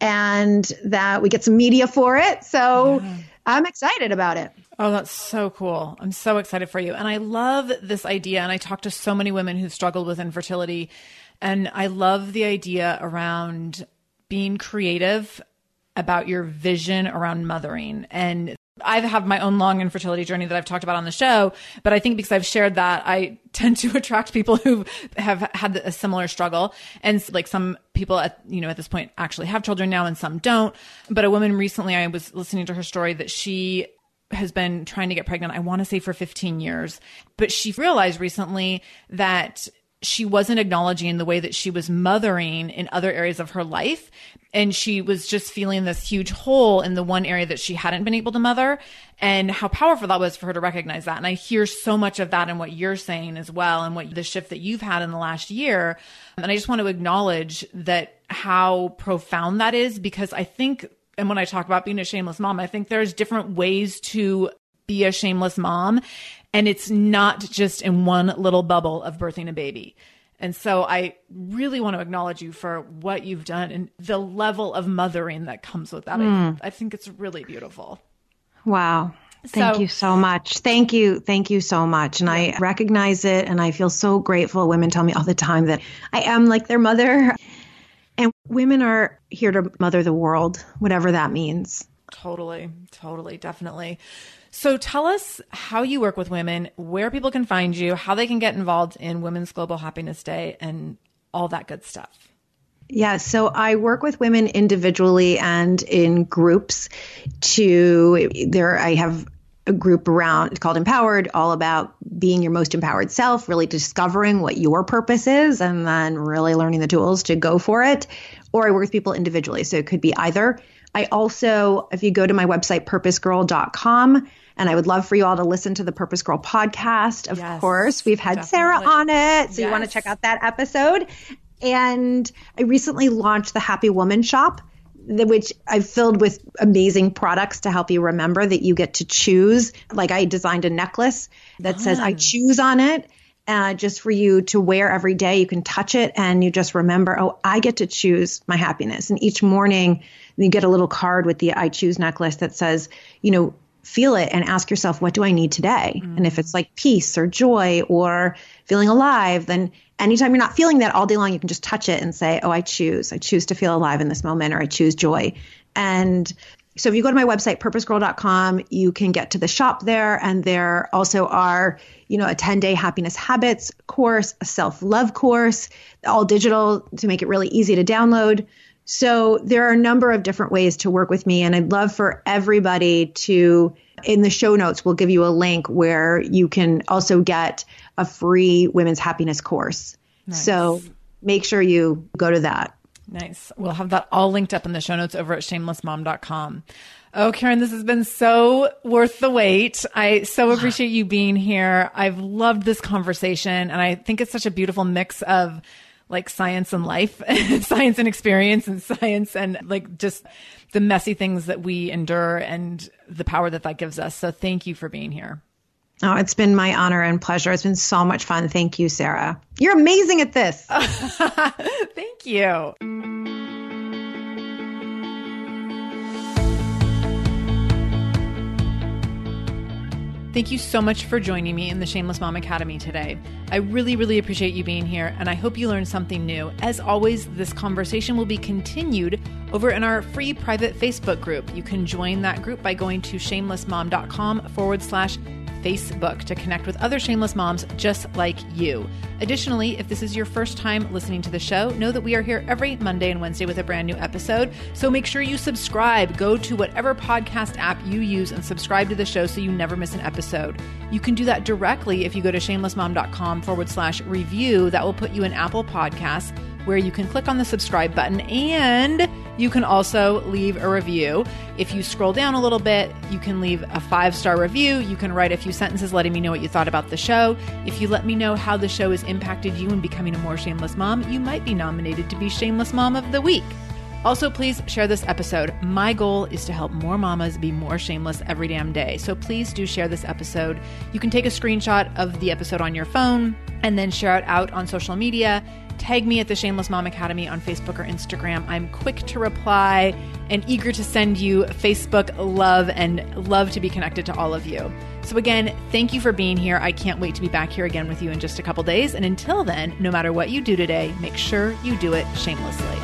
and that we get some media for it. So yeah. I'm excited about it. Oh, that's so cool. I'm so excited for you. And I love this idea. And I talk to so many women who struggled with infertility. And I love the idea around being creative about your vision around mothering. And I've had my own long infertility journey that I've talked about on the show, but I think because I've shared that, I tend to attract people who have had a similar struggle. And like some people at, you know, at this point actually have children now and some don't. But a woman recently, I was listening to her story that she has been trying to get pregnant, I want to say for fifteen years, but she realized recently that she wasn't acknowledging the way that she was mothering in other areas of her life. And she was just feeling this huge hole in the one area that she hadn't been able to mother, and how powerful that was for her to recognize that. And I hear so much of that in what you're saying as well, and what the shift that you've had in the last year. And I just want to acknowledge that, how profound that is, because I think, and when I talk about being a shameless mom, I think there's different ways to be a shameless mom. And it's not just in one little bubble of birthing a baby. And so I really want to acknowledge you for what you've done and the level of mothering that comes with that. Mm. I, I think it's really beautiful. Wow. Thank So, you so much. Thank you. Thank you so much. And I recognize it. And I feel so grateful. Women tell me all the time that I am like their mother. And women are here to mother the world, whatever that means. Totally, totally, definitely. So tell us how you work with women, where people can find you, how they can get involved in Women's Global Happiness Day, and all that good stuff. Yeah, so I work with women individually and in groups to there I have a group around, it's called Empowered, all about being your most empowered self, really discovering what your purpose is and then really learning the tools to go for it. Or I work with people individually. So it could be either. I also, if you go to my website, purpose girl dot com, and I would love for you all to listen to the Purpose Girl podcast. Of yes, course, we've had definitely. Sarah on it. So yes. You want to check out that episode. And I recently launched the Happy Woman Shop, which I've filled with amazing products to help you remember that you get to choose. Like I designed a necklace that Fun. says I choose on it, uh, just for you to wear every day. You can touch it and you just remember, oh, I get to choose my happiness. And each morning you get a little card with the I choose necklace that says, you know, feel it and ask yourself, what do I need today? Mm. And if it's like peace or joy or feeling alive, then anytime you're not feeling that all day long, you can just touch it and say, oh, I choose. I choose to feel alive in this moment, or I choose joy. And so if you go to my website, purpose girl dot com, you can get to the shop there. And there also are, you know, a ten-day happiness habits course, a self-love course, all digital to make it really easy to download. So there are a number of different ways to work with me. And I'd love for everybody to, in the show notes, we'll give you a link where you can also get a free women's happiness course. Nice. So make sure you go to that. Nice. We'll have that all linked up in the show notes over at shameless mom dot com. Oh, Karen, this has been so worth the wait. I so appreciate you being here. I've loved this conversation. And I think it's such a beautiful mix of like science and life, science and experience, and science and like just the messy things that we endure and the power that that gives us. So thank you for being here. Oh, it's been my honor and pleasure. It's been so much fun. Thank you, Sarah. You're amazing at this. Thank you. Thank you so much for joining me in the Shameless Mom Academy today. I really, really appreciate you being here, and I hope you learned something new. As always, this conversation will be continued over in our free private Facebook group. You can join that group by going to shameless mom dot com forward slash Facebook to connect with other shameless moms just like you. Additionally, if this is your first time listening to the show, know that we are here every Monday and Wednesday with a brand new episode. So make sure you subscribe. Go to whatever podcast app you use and subscribe to the show so you never miss an episode. You can do that directly if you go to shameless mom dot com forward slash review. That will put you in Apple Podcasts, where you can click on the subscribe button and you can also leave a review. If you scroll down a little bit, you can leave a five-star review. You can write a few sentences letting me know what you thought about the show. If you let me know how the show has impacted you in becoming a more shameless mom, you might be nominated to be Shameless Mom of the Week. Also, please share this episode. My goal is to help more mamas be more shameless every damn day. So please do share this episode. You can take a screenshot of the episode on your phone and then share it out on social media. Tag me at the Shameless Mom Academy on Facebook or Instagram. I'm quick to reply and eager to send you Facebook love and love to be connected to all of you. So again, thank you for being here. I can't wait to be back here again with you in just a couple days. And until then, no matter what you do today, make sure you do it shamelessly.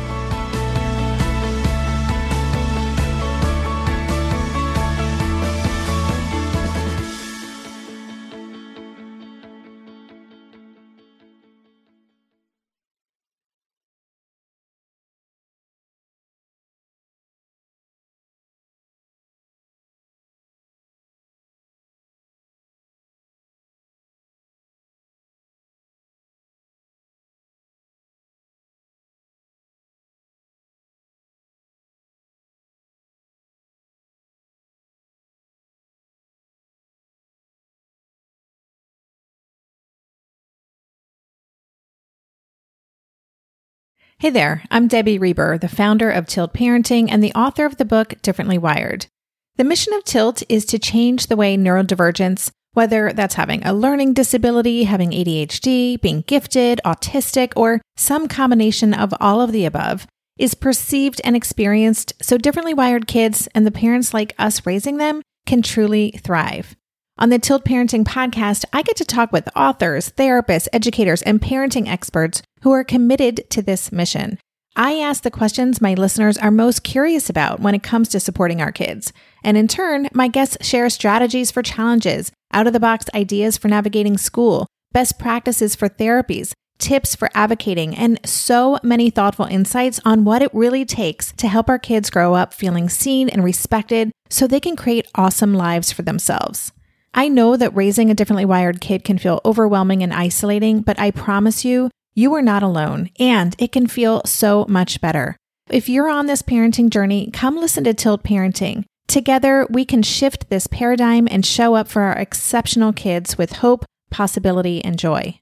Hey there, I'm Debbie Reber, the founder of Tilt Parenting and the author of the book Differently Wired. The mission of Tilt is to change the way neurodivergence, whether that's having a learning disability, having A D H D, being gifted, autistic, or some combination of all of the above, is perceived and experienced so differently wired kids and the parents like us raising them can truly thrive. On the Tilt Parenting podcast, I get to talk with authors, therapists, educators, and parenting experts who are committed to this mission. I ask the questions my listeners are most curious about when it comes to supporting our kids. And in turn, my guests share strategies for challenges, out-of-the-box ideas for navigating school, best practices for therapies, tips for advocating, and so many thoughtful insights on what it really takes to help our kids grow up feeling seen and respected so they can create awesome lives for themselves. I know that raising a differently wired kid can feel overwhelming and isolating, but I promise you, you are not alone, and it can feel so much better. If you're on this parenting journey, come listen to Tilt Parenting. Together, we can shift this paradigm and show up for our exceptional kids with hope, possibility, and joy.